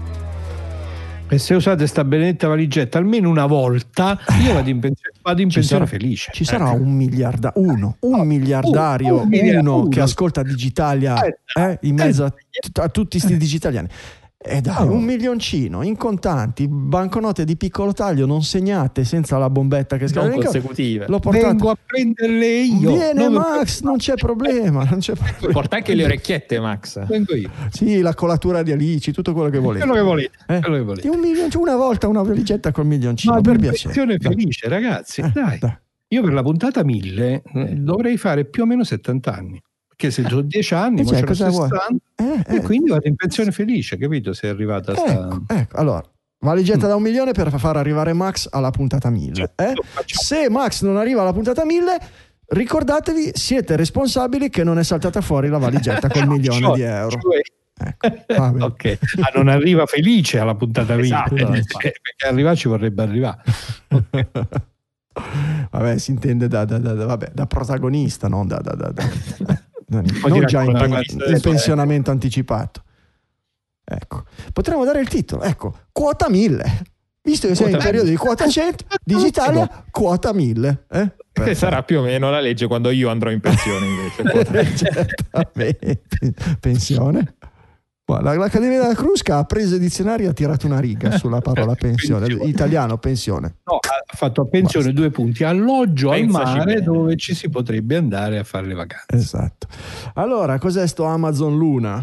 E se usate sta benedetta valigetta almeno una volta, io vado in pensione, vado in pensione sarà, felice. Ci sarà un miliarda, uno, un miliardario, un, un miliardario, uno uno che ascolta Digitalia eh, in mezzo a, a tutti sti digitaliani. E dai, un milioncino in contanti, banconote di piccolo taglio non segnate, senza la bombetta che scade, non consecutive. L'ho portato. Vengo a prenderle io. Viene non Max, non c'è problema, non c'è problema. Porta anche le orecchiette, Max. Vengo io. Sì, la colatura di Alici, tutto quello che volete. Quello che volete. Eh? Quello che volete. Un milion, una volta una valigetta col milioncino, ma per piacere. Felice, ragazzi. Eh, dai. dai. Io per la puntata mille eh. dovrei fare più o meno settanta anni. Che se sono dieci anni, cioè, cosa sessanta, eh, eh. e quindi vado in pensione felice, capito? Se è arrivata ecco, sta... ecco, allora valigetta mm. da un milione per far arrivare Max alla puntata mille. Eh? Se Max non arriva alla puntata mille, ricordatevi, siete responsabili che non è saltata fuori la valigetta col milione cioè, di euro. Cioè... Ecco, ok, ma non arriva felice alla puntata mille, esatto, perché arrivare ci vorrebbe arrivare. Okay. Vabbè, si intende da, da, da, vabbè, da protagonista, non da, da, da, da non, non già in, in pensionamento anticipato. Ecco, potremmo dare il titolo, ecco, quota mille, visto che siamo in periodo di quota cento, Digitalia quota mille, eh? Che sarà più o meno la legge quando io andrò in pensione invece. Certamente. Pensione. L'Accademia della Crusca ha preso il dizionario e ha tirato una riga sulla parola pensione, italiano pensione. No, ha fatto a pensione Basta. due punti, alloggio al mare bene. Dove ci si potrebbe andare a fare le vacanze. Esatto. Allora, cos'è sto Amazon Luna?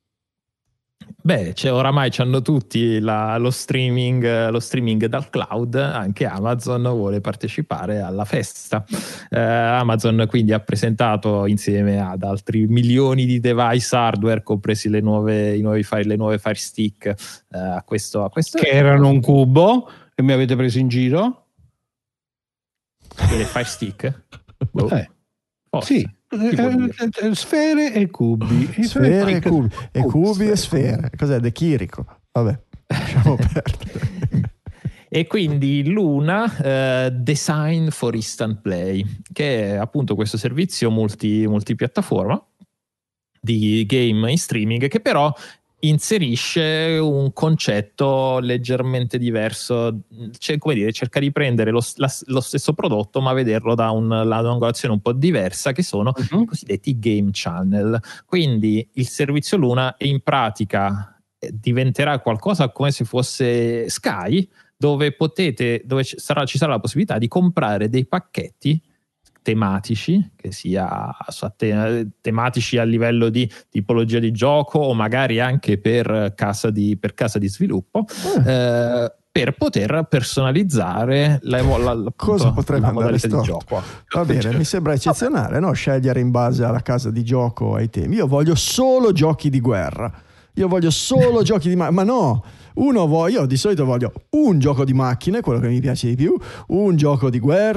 Beh, cioè, oramai c'hanno tutti la, lo streaming lo streaming dal cloud, anche Amazon vuole partecipare alla festa. Eh, Amazon quindi ha presentato insieme ad altri milioni di device hardware, compresi le nuove, i nuovi fire, le nuove Fire Stick, eh, a questo, a questo che erano un cubo e mi avete preso in giro? Le Fire Stick? Boh. Eh. Sì. Eh, sfere e cubi, sfere e cubi e cubi e sfere. Cos'è? De Chirico? Vabbè, lasciamo perdere. E quindi Luna, eh, Design for Instant Play, che è appunto questo servizio multi, multipiattaforma di game in streaming, che però inserisce un concetto leggermente diverso, cioè, come dire, cerca di prendere lo, la, lo stesso prodotto ma vederlo da un, la, un'angolazione un po' diversa, che sono uh-huh. i cosiddetti game channel. Quindi il servizio Luna in pratica diventerà qualcosa come se fosse Sky, dove potete, dove ci sarà, ci sarà la possibilità di comprare dei pacchetti tematici, che sia te- tematici a livello di tipologia di gioco o magari anche per casa di, per casa di sviluppo, eh. Eh, per poter personalizzare la, la, la, cosa potrebbe la andare modalità di gioco. Va bene, mi sembra eccezionale, no? Scegliere in base alla casa di gioco, ai temi. Io voglio solo giochi di guerra, io voglio solo giochi di ma-, ma no, uno voglio, io di solito voglio un gioco di macchine, quello che mi piace di più, un gioco di guerra,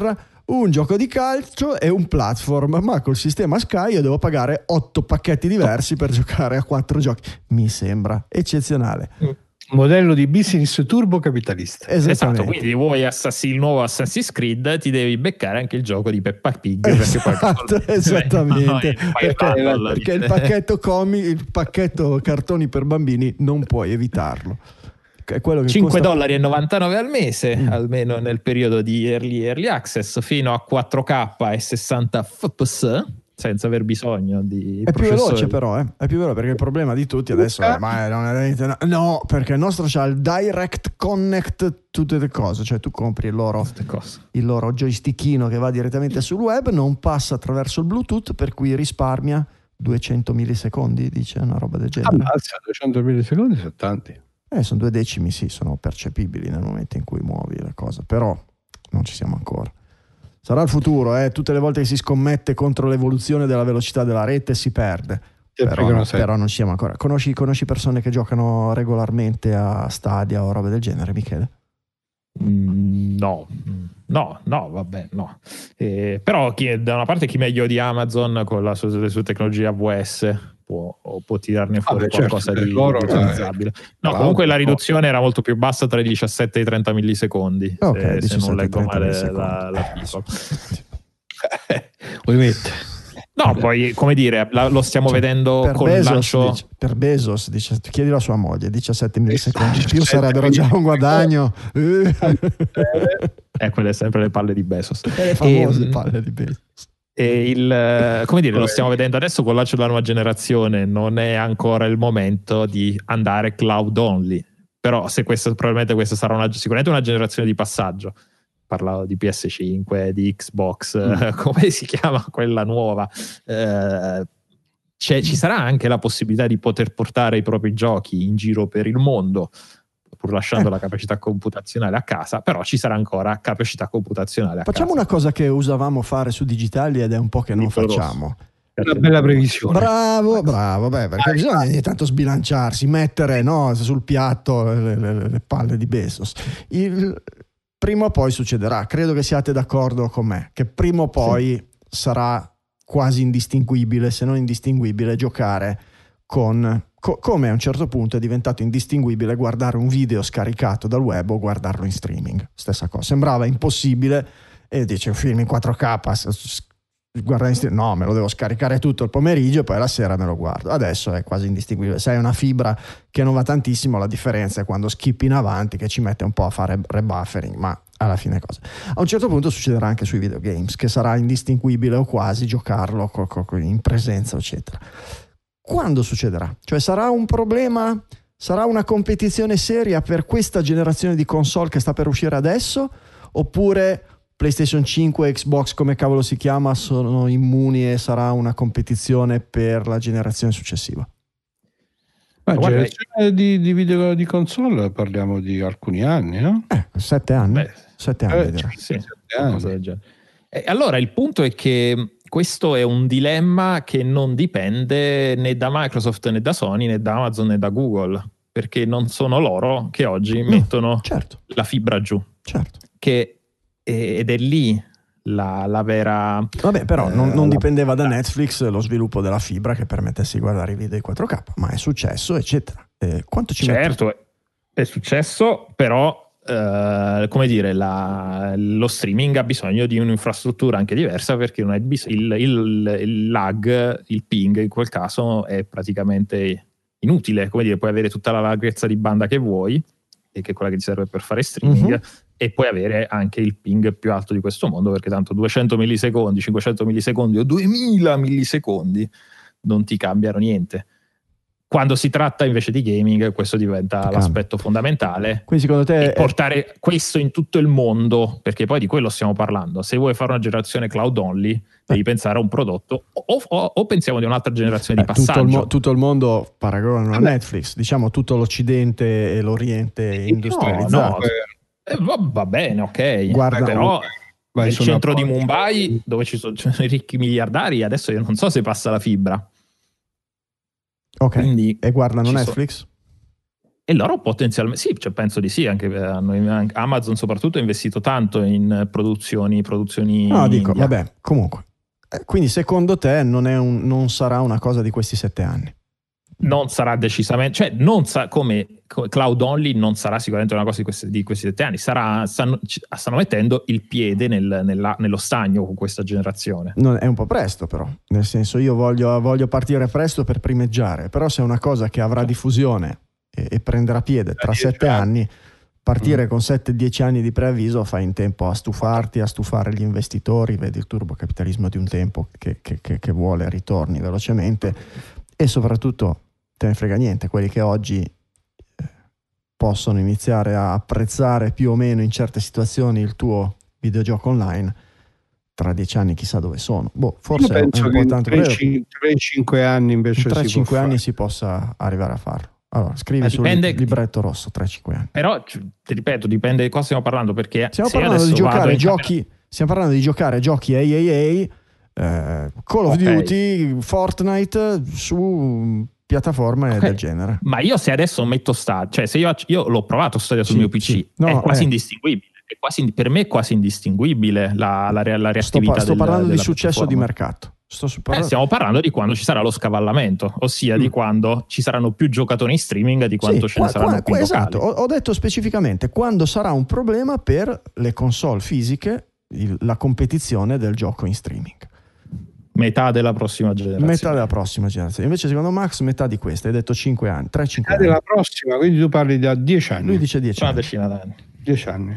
un gioco di calcio e un platform, ma col sistema Sky io devo pagare otto pacchetti diversi per giocare a quattro giochi. Mi sembra eccezionale. Mm. Modello di business turbo capitalista. Esatto, quindi vuoi Assassin, il nuovo Assassin's Creed, ti devi beccare anche il gioco di Peppa Pig. Esatto, perché poi esattamente. no, perché, parlo, perché il pacchetto comi, il pacchetto cartoni per bambini non puoi evitarlo. È quello che cinque costa... dollari e novantanove al mese, mm. almeno nel periodo di early, early access, fino a quattro K e sessanta F P S, senza aver bisogno di è più veloce però, eh? È più veloce, perché il problema di tutti adesso è ma non è, no, perché il nostro c'ha il direct connect, tutte le cose, cioè tu compri il loro, il loro joystickino che va direttamente sul web, non passa attraverso il Bluetooth, per cui risparmia duecento millisecondi, dice una roba del genere. Ammazza, duecento millisecondi sono tanti. Eh, sono due decimi, sì, sono percepibili nel momento in cui muovi la cosa, però non ci siamo ancora. Sarà il futuro, eh? Tutte le volte che si scommette contro l'evoluzione della velocità della rete si perde, però, no, però non ci siamo ancora. Conosci, conosci persone che giocano regolarmente a Stadia o robe del genere, Michele? Mm, no, no, no, vabbè, no. Eh, però chi, da una parte chi meglio di Amazon con la sua, le sue tecnologie A W S può, o può tirarne fuori ah, qualcosa certo, di loro, utilizzabile. No, comunque la riduzione no. era molto più bassa, tra i diciassette e i trenta millisecondi, okay, se, se non leggo male la, la ovviamente. No, poi come dire, la, lo stiamo cioè, vedendo per con Bezos, il lancio. Dice, per Bezos, dice, chiedi a sua moglie, diciassette millisecondi, più sarebbero già un guadagno. Eh, quelle sempre le palle di Bezos. Le famose e, palle di Bezos. E il, come dire, lo stiamo vedendo adesso con il lancio della nuova generazione, non è ancora il momento di andare cloud only, però se questo, probabilmente questa sarà una, sicuramente una generazione di passaggio. Parlavo di P S cinque, di Xbox, mm. come si chiama quella nuova? Eh, c'è, ci sarà anche la possibilità di poter portare i propri giochi in giro per il mondo, pur lasciando eh. la capacità computazionale a casa, però ci sarà ancora capacità computazionale a facciamo casa. Una cosa che usavamo fare su Digitali ed è un po' che non facciamo. Una bella previsione. Bravo, bravo, beh, perché ah, bisogna ogni tanto sbilanciarsi, mettere no, sul piatto le, le, le palle di Bezos. Il... Prima o poi succederà, credo che siate d'accordo con me, che prima o poi sì. sarà quasi indistinguibile, se non indistinguibile, giocare con... Co- come a un certo punto è diventato indistinguibile guardare un video scaricato dal web o guardarlo in streaming. Stessa cosa, sembrava impossibile e dice un film in quattro K, guardare in streaming, no, me lo devo scaricare tutto il pomeriggio e poi la sera me lo guardo. Adesso è quasi indistinguibile. Se hai una fibra che non va tantissimo, la differenza è quando skippi in avanti che ci mette un po' a fare rebuffering, ma alla fine cosa. A un certo punto succederà anche sui videogames, che sarà indistinguibile o quasi giocarlo co- co- in presenza, eccetera. Quando succederà? Cioè sarà un problema, sarà una competizione seria per questa generazione di console che sta per uscire adesso, oppure PlayStation cinque e Xbox, come cavolo si chiama, sono immuni e sarà una competizione per la generazione successiva? Ma generazione di, di video di console parliamo di alcuni anni, no? Eh, sette anni. Beh, sette anni, eh, sì, sette anni. Cosa del genere. E allora il punto è che questo è un dilemma che non dipende né da Microsoft né da Sony né da Amazon né da Google, perché non sono loro che oggi no, mettono certo. la fibra giù. Certo. Che ed è lì la, la vera... Vabbè, però eh, non, non dipendeva da Netflix lo sviluppo della fibra che permettesse di guardare i video in quattro K, ma è successo, eccetera. Eh, quanto ci certo, mette? È successo, però eh, come dire, la, lo streaming ha bisogno di un'infrastruttura anche diversa, perché non è bis- il, il, il lag, il ping in quel caso è praticamente inutile. Come dire, puoi avere tutta la larghezza di banda che vuoi, e che è quella che ti serve per fare streaming, mm-hmm. e puoi avere anche il ping più alto di questo mondo, perché tanto duecento millisecondi, cinquecento millisecondi o duemila millisecondi non ti cambiano niente. Quando si tratta invece di gaming, questo diventa ti l'aspetto cambia. fondamentale. Quindi secondo te e portare è... questo in tutto il mondo, perché poi di quello stiamo parlando. Se vuoi fare una generazione cloud only, eh. devi pensare a un prodotto, o, o, o pensiamo di un'altra generazione eh, di passaggio. Tutto il, mo- tutto il mondo paragonano a Netflix, diciamo tutto l'Occidente e l'Oriente industrializzato. No, no. Eh, va, va bene, ok. Guarda, però nel centro di Mumbai, dove ci sono, ci sono i ricchi miliardari, adesso io non so se passa la fibra. Ok, quindi e guardano Netflix? E loro potenzialmente, sì, cioè penso di sì, anche hanno, Amazon soprattutto ha investito tanto in produzioni, produzioni No, dico, India. vabbè, comunque. Eh, quindi secondo te non, è un, non sarà una cosa di questi sette anni? Non sarà decisamente, cioè non sa, come, come cloud only non sarà sicuramente una cosa di questi, di questi sette anni, sarà, stanno, stanno mettendo il piede nel, nella, nello stagno con questa generazione. Non, è un po' presto però, nel senso io voglio, voglio partire presto per primeggiare, però se è una cosa che avrà diffusione e, e prenderà piede tra sette anni, partire mm. con sette dieci anni di preavviso fai in tempo a stufarti, a stufare gli investitori, vedi il turbocapitalismo di un tempo che, che, che, che vuole ritorni velocemente e soprattutto te ne frega niente, quelli che oggi eh, possono iniziare a apprezzare più o meno in certe situazioni il tuo videogioco online, tra dieci anni chissà dove sono. Boh, forse è un po' tanto tre cinque anni invece in tre cinque anni fare. si possa arrivare a farlo. Allora, scrivi Ma sul dipende, libretto rosso tre cinque anni. Però ti ripeto, dipende di cosa stiamo parlando, perché stiamo se parlando di giocare giochi, camera... stiamo parlando di giocare giochi A A A, eh, Call of okay. Duty, Fortnite su piattaforme okay. del genere. Ma io se adesso metto Stadia, cioè se io, io l'ho provato Stadia sul sì, mio P C, sì. no, è quasi eh. indistinguibile. È quasi, per me è quasi indistinguibile la, la, la reattività. Sto, sto del, parlando di successo di mercato. Sto parlando... Eh, stiamo parlando di quando ci sarà lo scavallamento, ossia mm. di quando ci saranno più giocatori in streaming di quanto sì, ce ne saranno qua, più qua, locali. Esatto, ho, ho detto specificamente quando sarà un problema per le console fisiche il, la competizione del gioco in streaming. Metà della prossima generazione. Metà della prossima generazione. Invece secondo Max metà di questa. Hai detto cinque anni, tre cinque anni. Metà della prossima, quindi tu parli da dieci anni. Lui dice dieci Una anni. decina d'anni. dieci anni.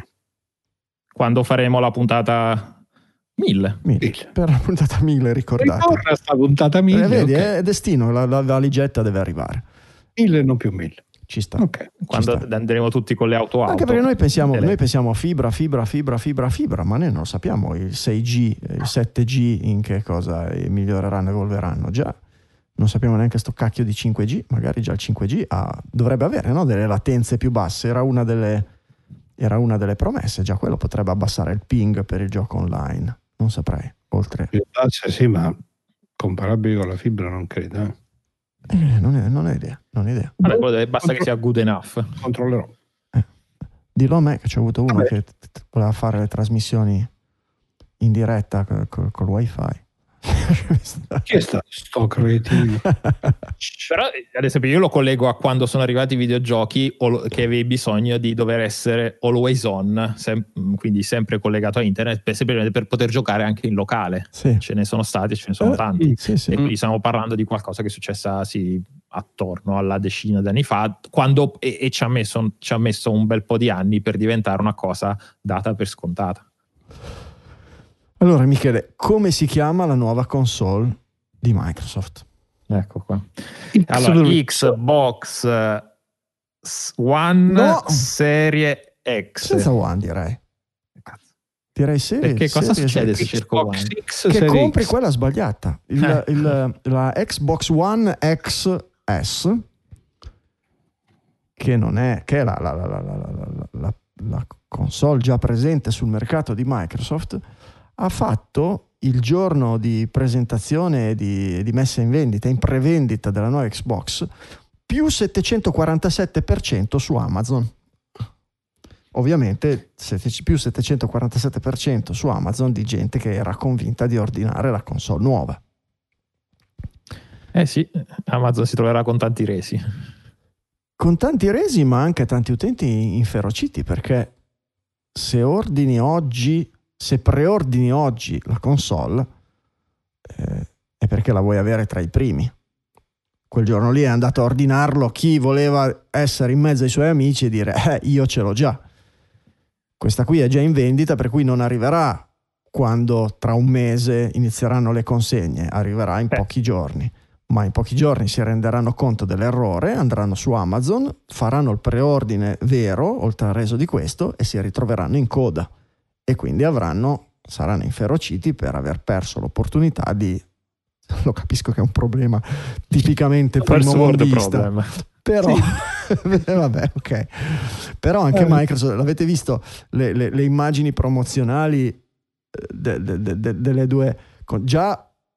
Quando faremo la puntata mille. mille. Per la puntata mille, ricordate. Ricorda sta puntata mille. Eh, vedi, okay. è destino, la, la valigetta deve arrivare. mille non più mille. Ci sta. Okay. Quando Ci sta. andremo tutti con le auto auto. Anche perché noi pensiamo, noi pensiamo a fibra, fibra, fibra, fibra, fibra, ma noi non lo sappiamo il sei G, il sette G in che cosa miglioreranno, evolveranno. Già non sappiamo neanche sto cacchio di cinque G, magari già il cinque G ha, dovrebbe avere, no? Delle latenze più basse, era una delle, era una delle promesse, già quello potrebbe abbassare il ping per il gioco online, non saprei, oltre. Più basse sì, ma comparabili con la fibra non credo, eh. Eh, non, è, non è idea, non è idea. Vabbè, basta Contro- che sia good enough. Controllerò. Eh. Dillo a me che c'è avuto uno Vabbè. che t- t- voleva fare le trasmissioni in diretta col, col, col wifi. Chi è stato sto cretino? Però ad esempio io lo collego a quando sono arrivati i videogiochi che avevi bisogno di dover essere always on, sem- quindi sempre collegato a internet per, semplicemente per poter giocare anche in locale. Sì. Ce ne sono stati, ce ne sono tanti. Sì, sì. E quindi stiamo parlando di qualcosa che è successa sì, attorno alla decina di anni fa, quando, e, e ci ha messo, ci ha messo un bel po' di anni per diventare una cosa data per scontata. Allora Michele, come si chiama la nuova console di Microsoft? Ecco qua. Allora, Xbox One no. Serie X. Senza One direi. Direi serie. Perché cosa serie succede X. se cerco One? X, che compri X. quella sbagliata. Il, Eh. il, la Xbox One X S, che non è, che è la, la, la, la, la, la, la console già presente sul mercato di Microsoft, ha fatto il giorno di presentazione e di, di messa in vendita, in prevendita della nuova Xbox, più settecentoquarantasette per cento su Amazon. Ovviamente più settecentoquarantasette per cento su Amazon di gente che era convinta di ordinare la console nuova. Eh sì, Amazon si troverà con tanti resi. Con tanti resi, ma anche tanti utenti inferociti, perché se ordini oggi, se preordini oggi la console, eh, è perché la vuoi avere tra i primi. Quel giorno lì è andato a ordinarlo chi voleva essere in mezzo ai suoi amici e dire eh, io ce l'ho già. Questa qui è già in vendita, per cui non arriverà quando tra un mese inizieranno le consegne, arriverà in eh. pochi giorni. Ma in pochi giorni si renderanno conto dell'errore, andranno su Amazon, faranno il preordine vero, oltre al reso di questo, e si ritroveranno in coda. E quindi avranno, saranno inferociti per aver perso l'opportunità di... Lo capisco che è un problema tipicamente primomondista. Però, sì. Vabbè, ok. Però anche Microsoft, l'avete visto le, le, le immagini promozionali de, de, de, de, delle due... Già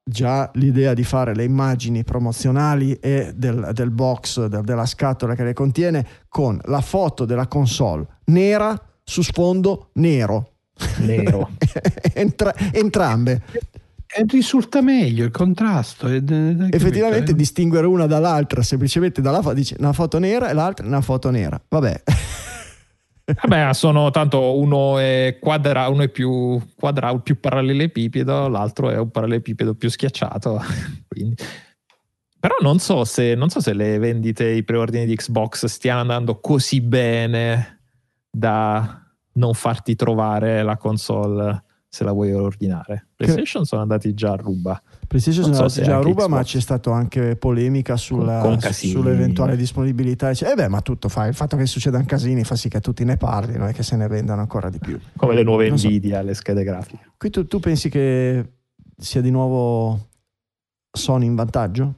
già l'idea di fare le immagini promozionali e del, del box, del, della scatola che le contiene, con la foto della console nera su sfondo nero. Nero. Entra, entrambe. E risulta meglio il contrasto. È, è, Effettivamente è, distinguere una dall'altra semplicemente dalla foto, dice una foto nera e l'altra una foto nera. Vabbè. Vabbè, sono tanto uno è quadra, uno è più quadrato, più parallelepipedo, l'altro è un parallelepipedo più schiacciato. Quindi. Però non so se non so se le vendite, i preordini di Xbox stiano andando così bene da non farti trovare la console se la vuoi ordinare. PlayStation che... sono andati già a ruba. PlayStation sono andati già a ruba, ma c'è stata anche polemica sulla, con, con sull'eventuale disponibilità. E eh beh, ma tutto fa il fatto che succedano casini fa sì che tutti ne parlino e che se ne vendano ancora di più. Come le nuove non Nvidia, so. Le schede grafiche. Qui tu, tu pensi che sia di nuovo Sony in vantaggio?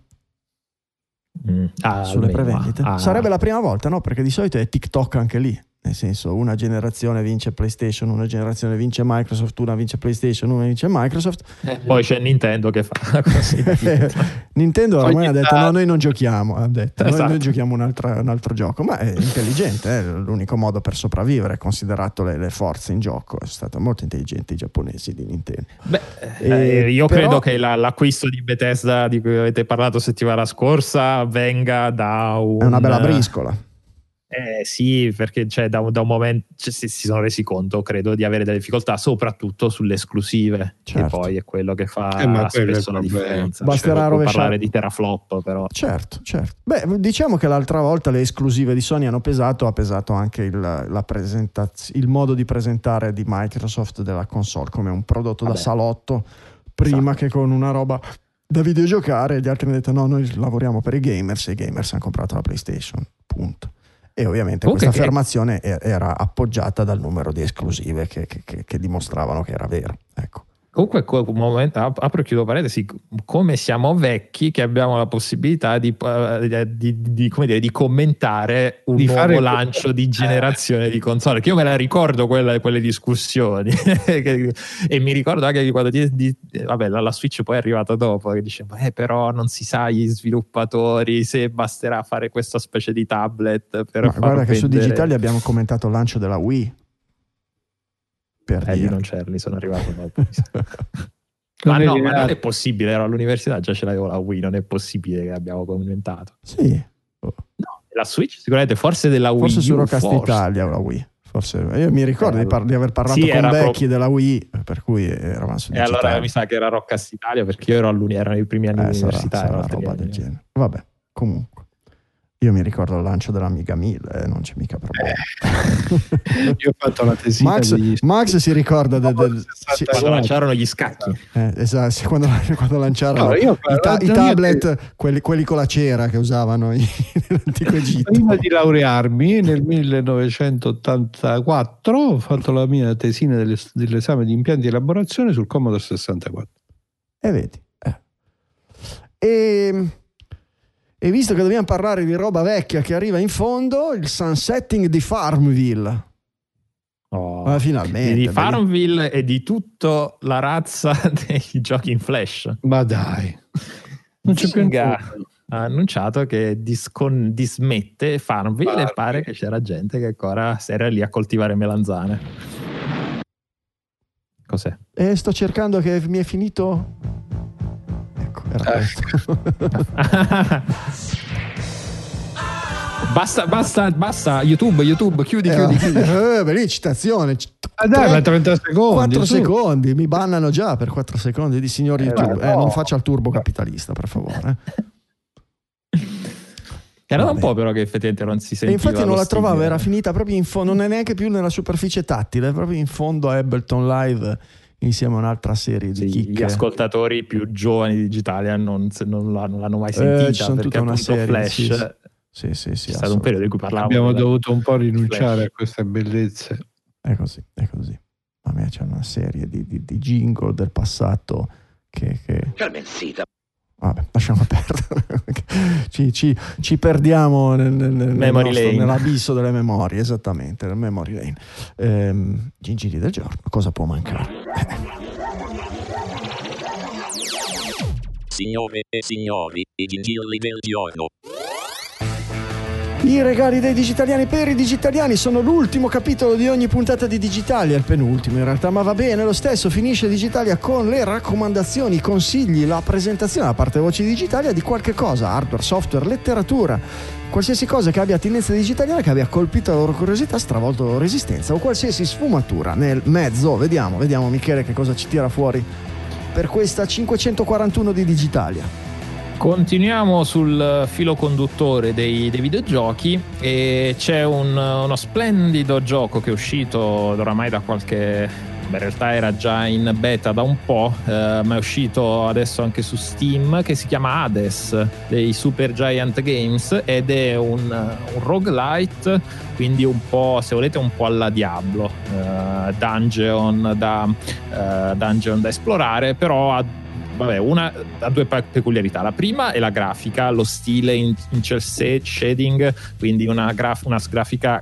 Mm. Ah, sulle almeno, prevendite? ah. Sarebbe la prima volta, no? Perché di solito è TikTok anche lì. Nel senso, una generazione vince PlayStation, una generazione vince Microsoft, una vince PlayStation, una vince Microsoft. Eh, poi c'è Nintendo che fa così. Nintendo ormai ha detto no, noi non giochiamo, ha detto, esatto. noi, noi giochiamo un altro, un altro gioco, ma è intelligente, è l'unico modo per sopravvivere, considerato le, le forze in gioco. È stato molto intelligente i giapponesi di Nintendo. Beh, eh, io però, credo che la, l'acquisto di Bethesda di cui avete parlato settimana scorsa venga da un... È una bella briscola. Eh sì, perché cioè, da, un, da un momento cioè, si, si sono resi conto, credo, di avere delle difficoltà soprattutto sulle esclusive, certo. Che poi è quello che fa eh, spesso la differenza. Basterà cioè, rovesciare parlare di teraflop, però. Certo, certo. Beh, diciamo che l'altra volta le esclusive di Sony hanno pesato, ha pesato anche il, la presentaz- il modo di presentare di Microsoft della console come un prodotto Vabbè. da salotto, prima esatto. che con una roba da videogiocare. Gli altri hanno detto no, noi lavoriamo per i gamers e i gamers hanno comprato la PlayStation, punto. E ovviamente okay, questa affermazione che... era appoggiata dal numero di esclusive che, che, che dimostravano che era vero. Ecco. Comunque, un momento, apro e chiudo parentesi, come siamo vecchi che abbiamo la possibilità di, di, di, come dire, di commentare un di nuovo lancio di generazione di console, che io me la ricordo quella, quelle discussioni e mi ricordo anche che quando di, di, vabbè, la, la Switch poi è arrivata dopo che diceva eh, però non si sa gli sviluppatori se basterà fare questa specie di tablet per Ma far guarda vendere... che su Digitali abbiamo commentato il lancio della Wii. Per eh, lì non c'erano, sono arrivato dopo. ma no, ma non è possibile, ero all'università, già ce l'avevo la Wii, non è possibile che abbiamo commentato. Sì. No, la Switch sicuramente, forse della Wii Forse U, su Rockcast forse. Italia la Wii. Forse io mi ricordo eh, di, par- di aver parlato sì, con vecchi proprio... della Wii, per cui eravamo su E allora mi sa che era Rockcast Italia, perché io ero all'uni, erano i primi anni eh, università. Sarà, sarà roba del genere. Vabbè, comunque. Io mi ricordo il lancio dell'Amiga mille, eh, non c'è mica problema. Eh, io ho fatto la tesina Max, degli... Max si ricorda del, del, sì, quando lanciarono gli scacchi. Eh, esatto, quando, quando lanciarono no, io, i, ta- i tablet, che... quelli, quelli con la cera che usavano nell'antico Egitto. Prima di laurearmi nel millenovecentottantaquattro ho fatto la mia tesina delle, dell'esame di impianti di elaborazione sul Commodore sessantaquattro. E vedi. Eh. E... E visto che dobbiamo parlare di roba vecchia che arriva in fondo, il sunsetting di Farmville. Oh, Ma finalmente. Di Farmville e di tutta la razza dei giochi in flash. Ma dai. Non c'è più ha annunciato che discon- dismette Farmville Farmville. E pare che c'era gente che ancora era lì a coltivare melanzane. Cos'è? E sto cercando che mi è finito... Era questo. basta, basta, basta. YouTube, YouTube, chiudi, chiudi, eh, chiudi. Eh, beh, citazione. Ah, dai, ma trenta secondi. quattro secondi, mi bannano già per quattro secondi di signori eh, YouTube. no. Eh, non faccia il turbo capitalista, per favore. Era da un po' però che effettivamente non si sentiva. E infatti non la stile. trovavo, era finita proprio in fondo, non è neanche più nella superficie tattile, è proprio in fondo a Ableton Live. Insieme a un'altra serie di sì, chicche. Gli ascoltatori più giovani di Digitalia non, non, l'hanno, non l'hanno mai sentita, eh, ci sono perché tutta una serie, Flash sì, sì, sì, sì, è stato un periodo in cui parlavamo. Abbiamo dovuto un po' rinunciare Flash. a queste bellezze. È così, è così. A me c'è una serie di, di, di jingle del passato che... che... Vabbè, lasciamo perdere. ci, ci, ci perdiamo nel, nel, nel nostro, nell'abisso delle memorie, esattamente, nel memory lane. Ehm, Gingilli del giorno, cosa può mancare? Signore e signori, i gingilli del giorno. I regali dei digitaliani per i digitaliani sono l'ultimo capitolo di ogni puntata di Digitalia, il penultimo in realtà, ma va bene lo stesso. Finisce Digitalia con le raccomandazioni, i consigli, la presentazione da parte Voci Digitalia di qualche cosa, hardware, software, letteratura, qualsiasi cosa che abbia attinenza digitaliana, che abbia colpito la loro curiosità, stravolto la loro esistenza, o qualsiasi sfumatura nel mezzo. Vediamo, vediamo Michele che cosa ci tira fuori per questa cinquecentoquarantuno di Digitalia. Continuiamo sul filo conduttore dei, dei videogiochi e c'è un, uno splendido gioco che è uscito oramai da qualche... Beh, in realtà era già in beta da un po', eh, ma è uscito adesso anche su Steam, che si chiama Hades dei Super Giant Games ed è un, un roguelite, quindi un po', se volete, un po' alla Diablo, eh, dungeon, da, eh, dungeon da esplorare, però ha Vabbè, una ha due peculiarità. La prima è la grafica, lo stile in, in cel shading, quindi una, graf, una grafica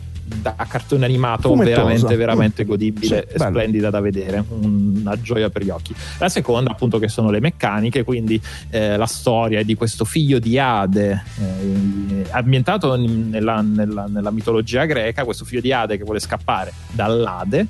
da cartone animato Fumetosa. veramente veramente godibile, sì, splendida da vedere, una gioia per gli occhi. La seconda appunto che sono le meccaniche, quindi eh, la storia è di questo figlio di Ade, eh, ambientato nella, nella, nella mitologia greca, questo figlio di Ade che vuole scappare dall'Ade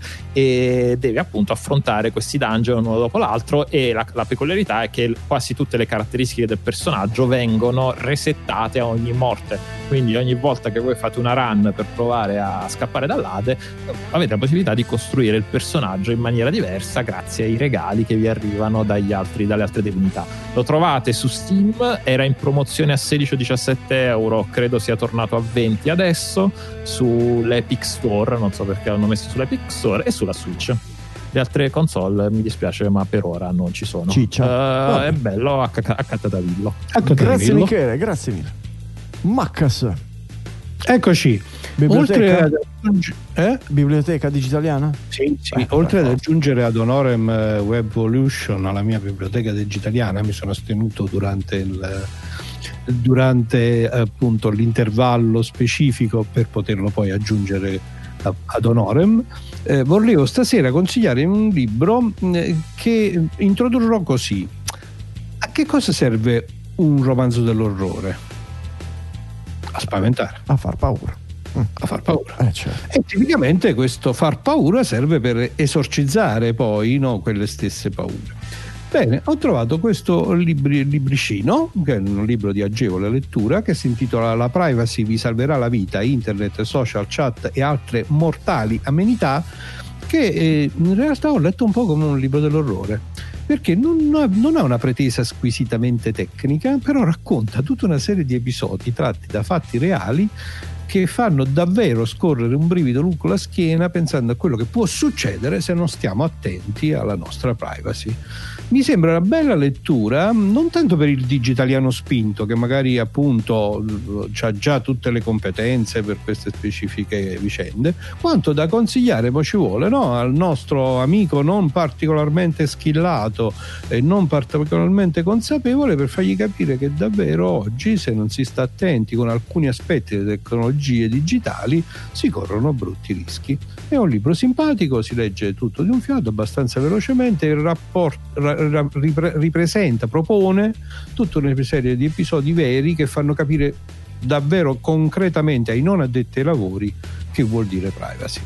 e deve appunto affrontare questi dungeon uno dopo l'altro, e la, la peculiarità è che quasi tutte le caratteristiche del personaggio vengono resettate a ogni morte, quindi ogni volta che voi fate una run per provare a a scappare dall'Ade avete la possibilità di costruire il personaggio in maniera diversa grazie ai regali che vi arrivano dagli altri, dalle altre divinità. Lo trovate su Steam, era in promozione a sedici o diciassette euro, credo sia tornato a venti adesso sull'Epic Store, non so perché l'hanno messo sull'Epic Store, e sulla Switch. Le altre console mi dispiace ma per ora non ci sono. Ciccia. Uh, è bello a Cattatavillo. Grazie Michele, grazie mille. Maccas. Eccoci. Biblioteca? Oltre ad aggiungere, eh? Biblioteca digitaliana? Sì, sì. Eh, Oltre ad aggiungere ad Honorem Webvolution alla mia biblioteca digitaliana, mi sono astenuto durante il durante appunto l'intervallo specifico per poterlo poi aggiungere ad Honorem. Eh, volevo stasera consigliare un libro eh, che introdurrò così. A che cosa serve un romanzo dell'orrore? A spaventare, a far paura, a far paura. Eh, certo. E tipicamente questo far paura serve per esorcizzare poi, no, quelle stesse paure. Bene, ho trovato questo libri, libricino, che è un libro di agevole lettura, che si intitola La privacy vi salverà la vita, internet, social, chat e altre mortali amenità, che eh, in realtà ho letto un po' come un libro dell'orrore, perché non ha, non ha una pretesa squisitamente tecnica, però racconta tutta una serie di episodi tratti da fatti reali che fanno davvero scorrere un brivido lungo la schiena pensando a quello che può succedere se non stiamo attenti alla nostra privacy. Mi sembra una bella lettura, non tanto per il digitaliano spinto che magari appunto ha già tutte le competenze per queste specifiche vicende, quanto da consigliare, poi ci vuole, no, al nostro amico non particolarmente schillato e non particolarmente consapevole, per fargli capire che davvero oggi, se non si sta attenti con alcuni aspetti delle tecnologie digitali, si corrono brutti rischi. È un libro simpatico, si legge tutto di un fiato abbastanza velocemente, il rapporto ripresenta, propone tutta una serie di episodi veri che fanno capire davvero concretamente ai non addetti ai lavori che vuol dire privacy.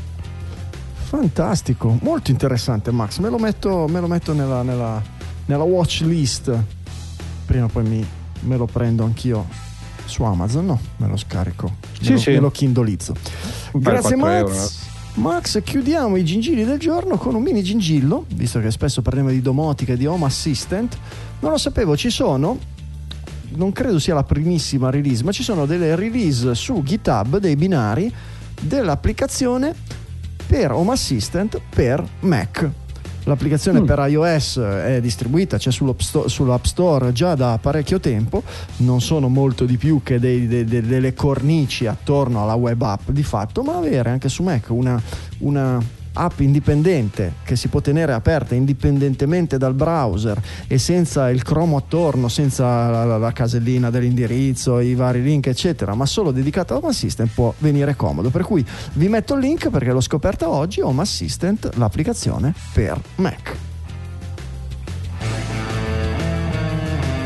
Fantastico, molto interessante Max, me lo metto, me lo metto nella, nella, nella watch list, prima o poi mi, me lo prendo anch'io su Amazon, no, me lo scarico, me, sì, lo, sì. me lo kindolizzo. Grazie Max. Euro. Max, chiudiamo i gingilli del giorno con un mini gingillo, visto che spesso parliamo di domotica e di Home Assistant. Non lo sapevo, ci sono, non credo sia la primissima release, ma ci sono delle release su GitHub dei binari dell'applicazione per Home Assistant per Mac. L'applicazione mm. per iOS è distribuita, c'è sull'App Store, sull'App Store già da parecchio tempo, non sono molto di più che dei, dei, dei, delle cornici attorno alla web app di fatto, ma avere anche su Mac una, una app indipendente che si può tenere aperta indipendentemente dal browser e senza il Chrome attorno, senza la, la, la casellina dell'indirizzo, i vari link eccetera, ma solo dedicata a Home Assistant, può venire comodo. Per cui vi metto il link perché l'ho scoperta oggi, Home Assistant, l'applicazione per Mac.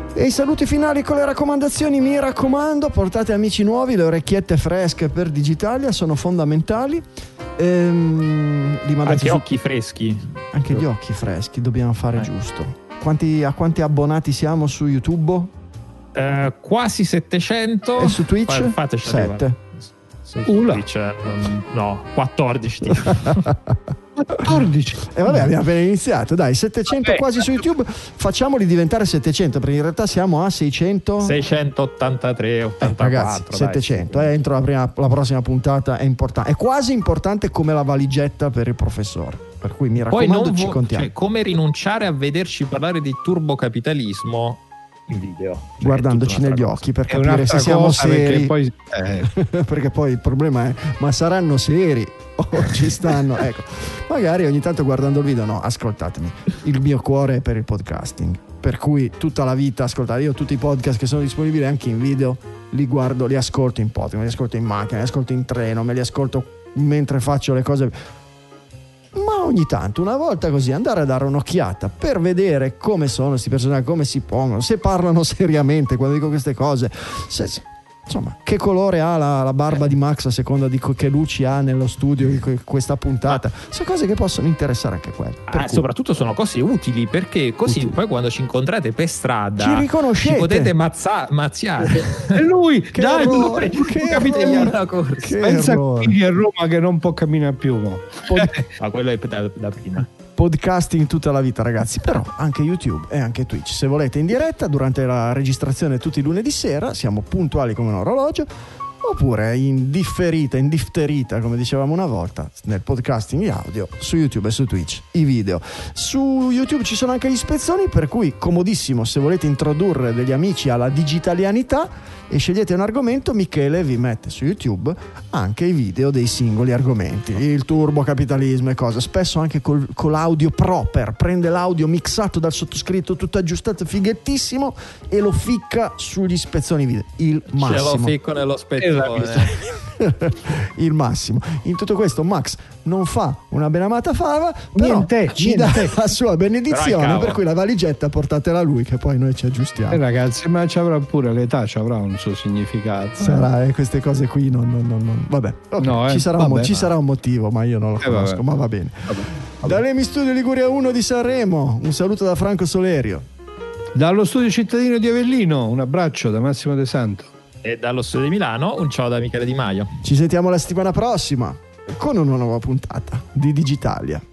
E i saluti finali con le raccomandazioni, mi raccomando, portate amici nuovi, le orecchiette fresche per Digitalia sono fondamentali. Ehm, li mandate anche su... occhi freschi. Anche gli occhi freschi, dobbiamo fare eh. giusto. Quanti, a quanti abbonati siamo su YouTube? Eh, quasi settecento. E su Twitch? Fa- fateci sette. Su Twitch no, quattordici. quattordici. E vabbè, abbiamo appena iniziato, dai, settecento vabbè. Quasi su YouTube, facciamoli diventare settecento, perché in realtà siamo a seicento seicentottantatré ottantaquattro. Eh, ragazzi, dai, settecento, sì. eh, entro la, prima, la prossima puntata è importante, è quasi importante come la valigetta per il professore, per cui mi Poi raccomando, non ci vo- contiamo. cioè, come rinunciare a vederci parlare di turbocapitalismo in video, cioè, guardandoci negli cosa. occhi per È capire se siamo seri, perché poi, eh. perché poi il problema è: ma saranno seri o ci stanno? Ecco, magari ogni tanto guardando il video, no, ascoltatemi, il mio cuore è per il podcasting, per cui tutta la vita ascoltate, io tutti i podcast che sono disponibili anche in video li guardo, li ascolto in podcast, me li ascolto in macchina, me li ascolto in treno, me li ascolto mentre faccio le cose. Ma ogni tanto, una volta così, andare a dare un'occhiata per vedere come sono questi personaggi, come si pongono, se parlano seriamente quando dico queste cose, se, se, insomma, che colore ha la, la barba di Max a seconda di co- che luci ha nello studio di que- questa puntata. Sono cose che possono interessare anche quelle. Ah, soprattutto sono cose utili, perché così Utili. poi quando ci incontrate per strada Ci riconoscete, ci potete mazza- mazziare. È lui, che dai, errore, tu, che capite errore, la corsa. che pensa errore. qui a Roma che non può camminare più, mo. Pod- Ma quello è da, da prima. podcasting tutta la vita, ragazzi, però anche YouTube e anche Twitch, se volete in diretta durante la registrazione tutti i lunedì sera, siamo puntuali come un orologio, oppure in differita, in difterita, come dicevamo una volta, nel podcasting audio su YouTube e su Twitch i video. Su YouTube ci sono anche gli spezzoni, per cui comodissimo se volete introdurre degli amici alla digitalianità e scegliete un argomento, Michele vi mette su YouTube anche i video dei singoli argomenti, il turbocapitalismo e cose, spesso anche col, con l'audio proper, prende l'audio mixato dal sottoscritto, tutto aggiustato, fighettissimo, e lo ficca sugli spezzoni video, il massimo. Ce lo ficco nello spezzone. Il massimo. In tutto questo Max non fa una benamata fava, però Niente, ci niente. dà la sua benedizione, per cui la valigetta portatela a lui che poi noi ci aggiustiamo. Eh, ragazzi, ma ci avrà pure l'età, ci avrà un suo significato. Sarà, eh, queste cose qui non, non, non, non. Vabbè, vabbè, No, eh, ci, sarà vabbè. un, ci sarà un motivo, ma io non lo Eh, conosco, vabbè. ma va bene. Vabbè, vabbè. Dall'Emi Studio Liguria uno di Sanremo, un saluto da Franco Solerio. Dallo studio cittadino di Avellino, un abbraccio da Massimo De Santo. E dallo studio di Milano un ciao da Michele Di Maio. Ci sentiamo la settimana prossima con una nuova puntata di Digitalia.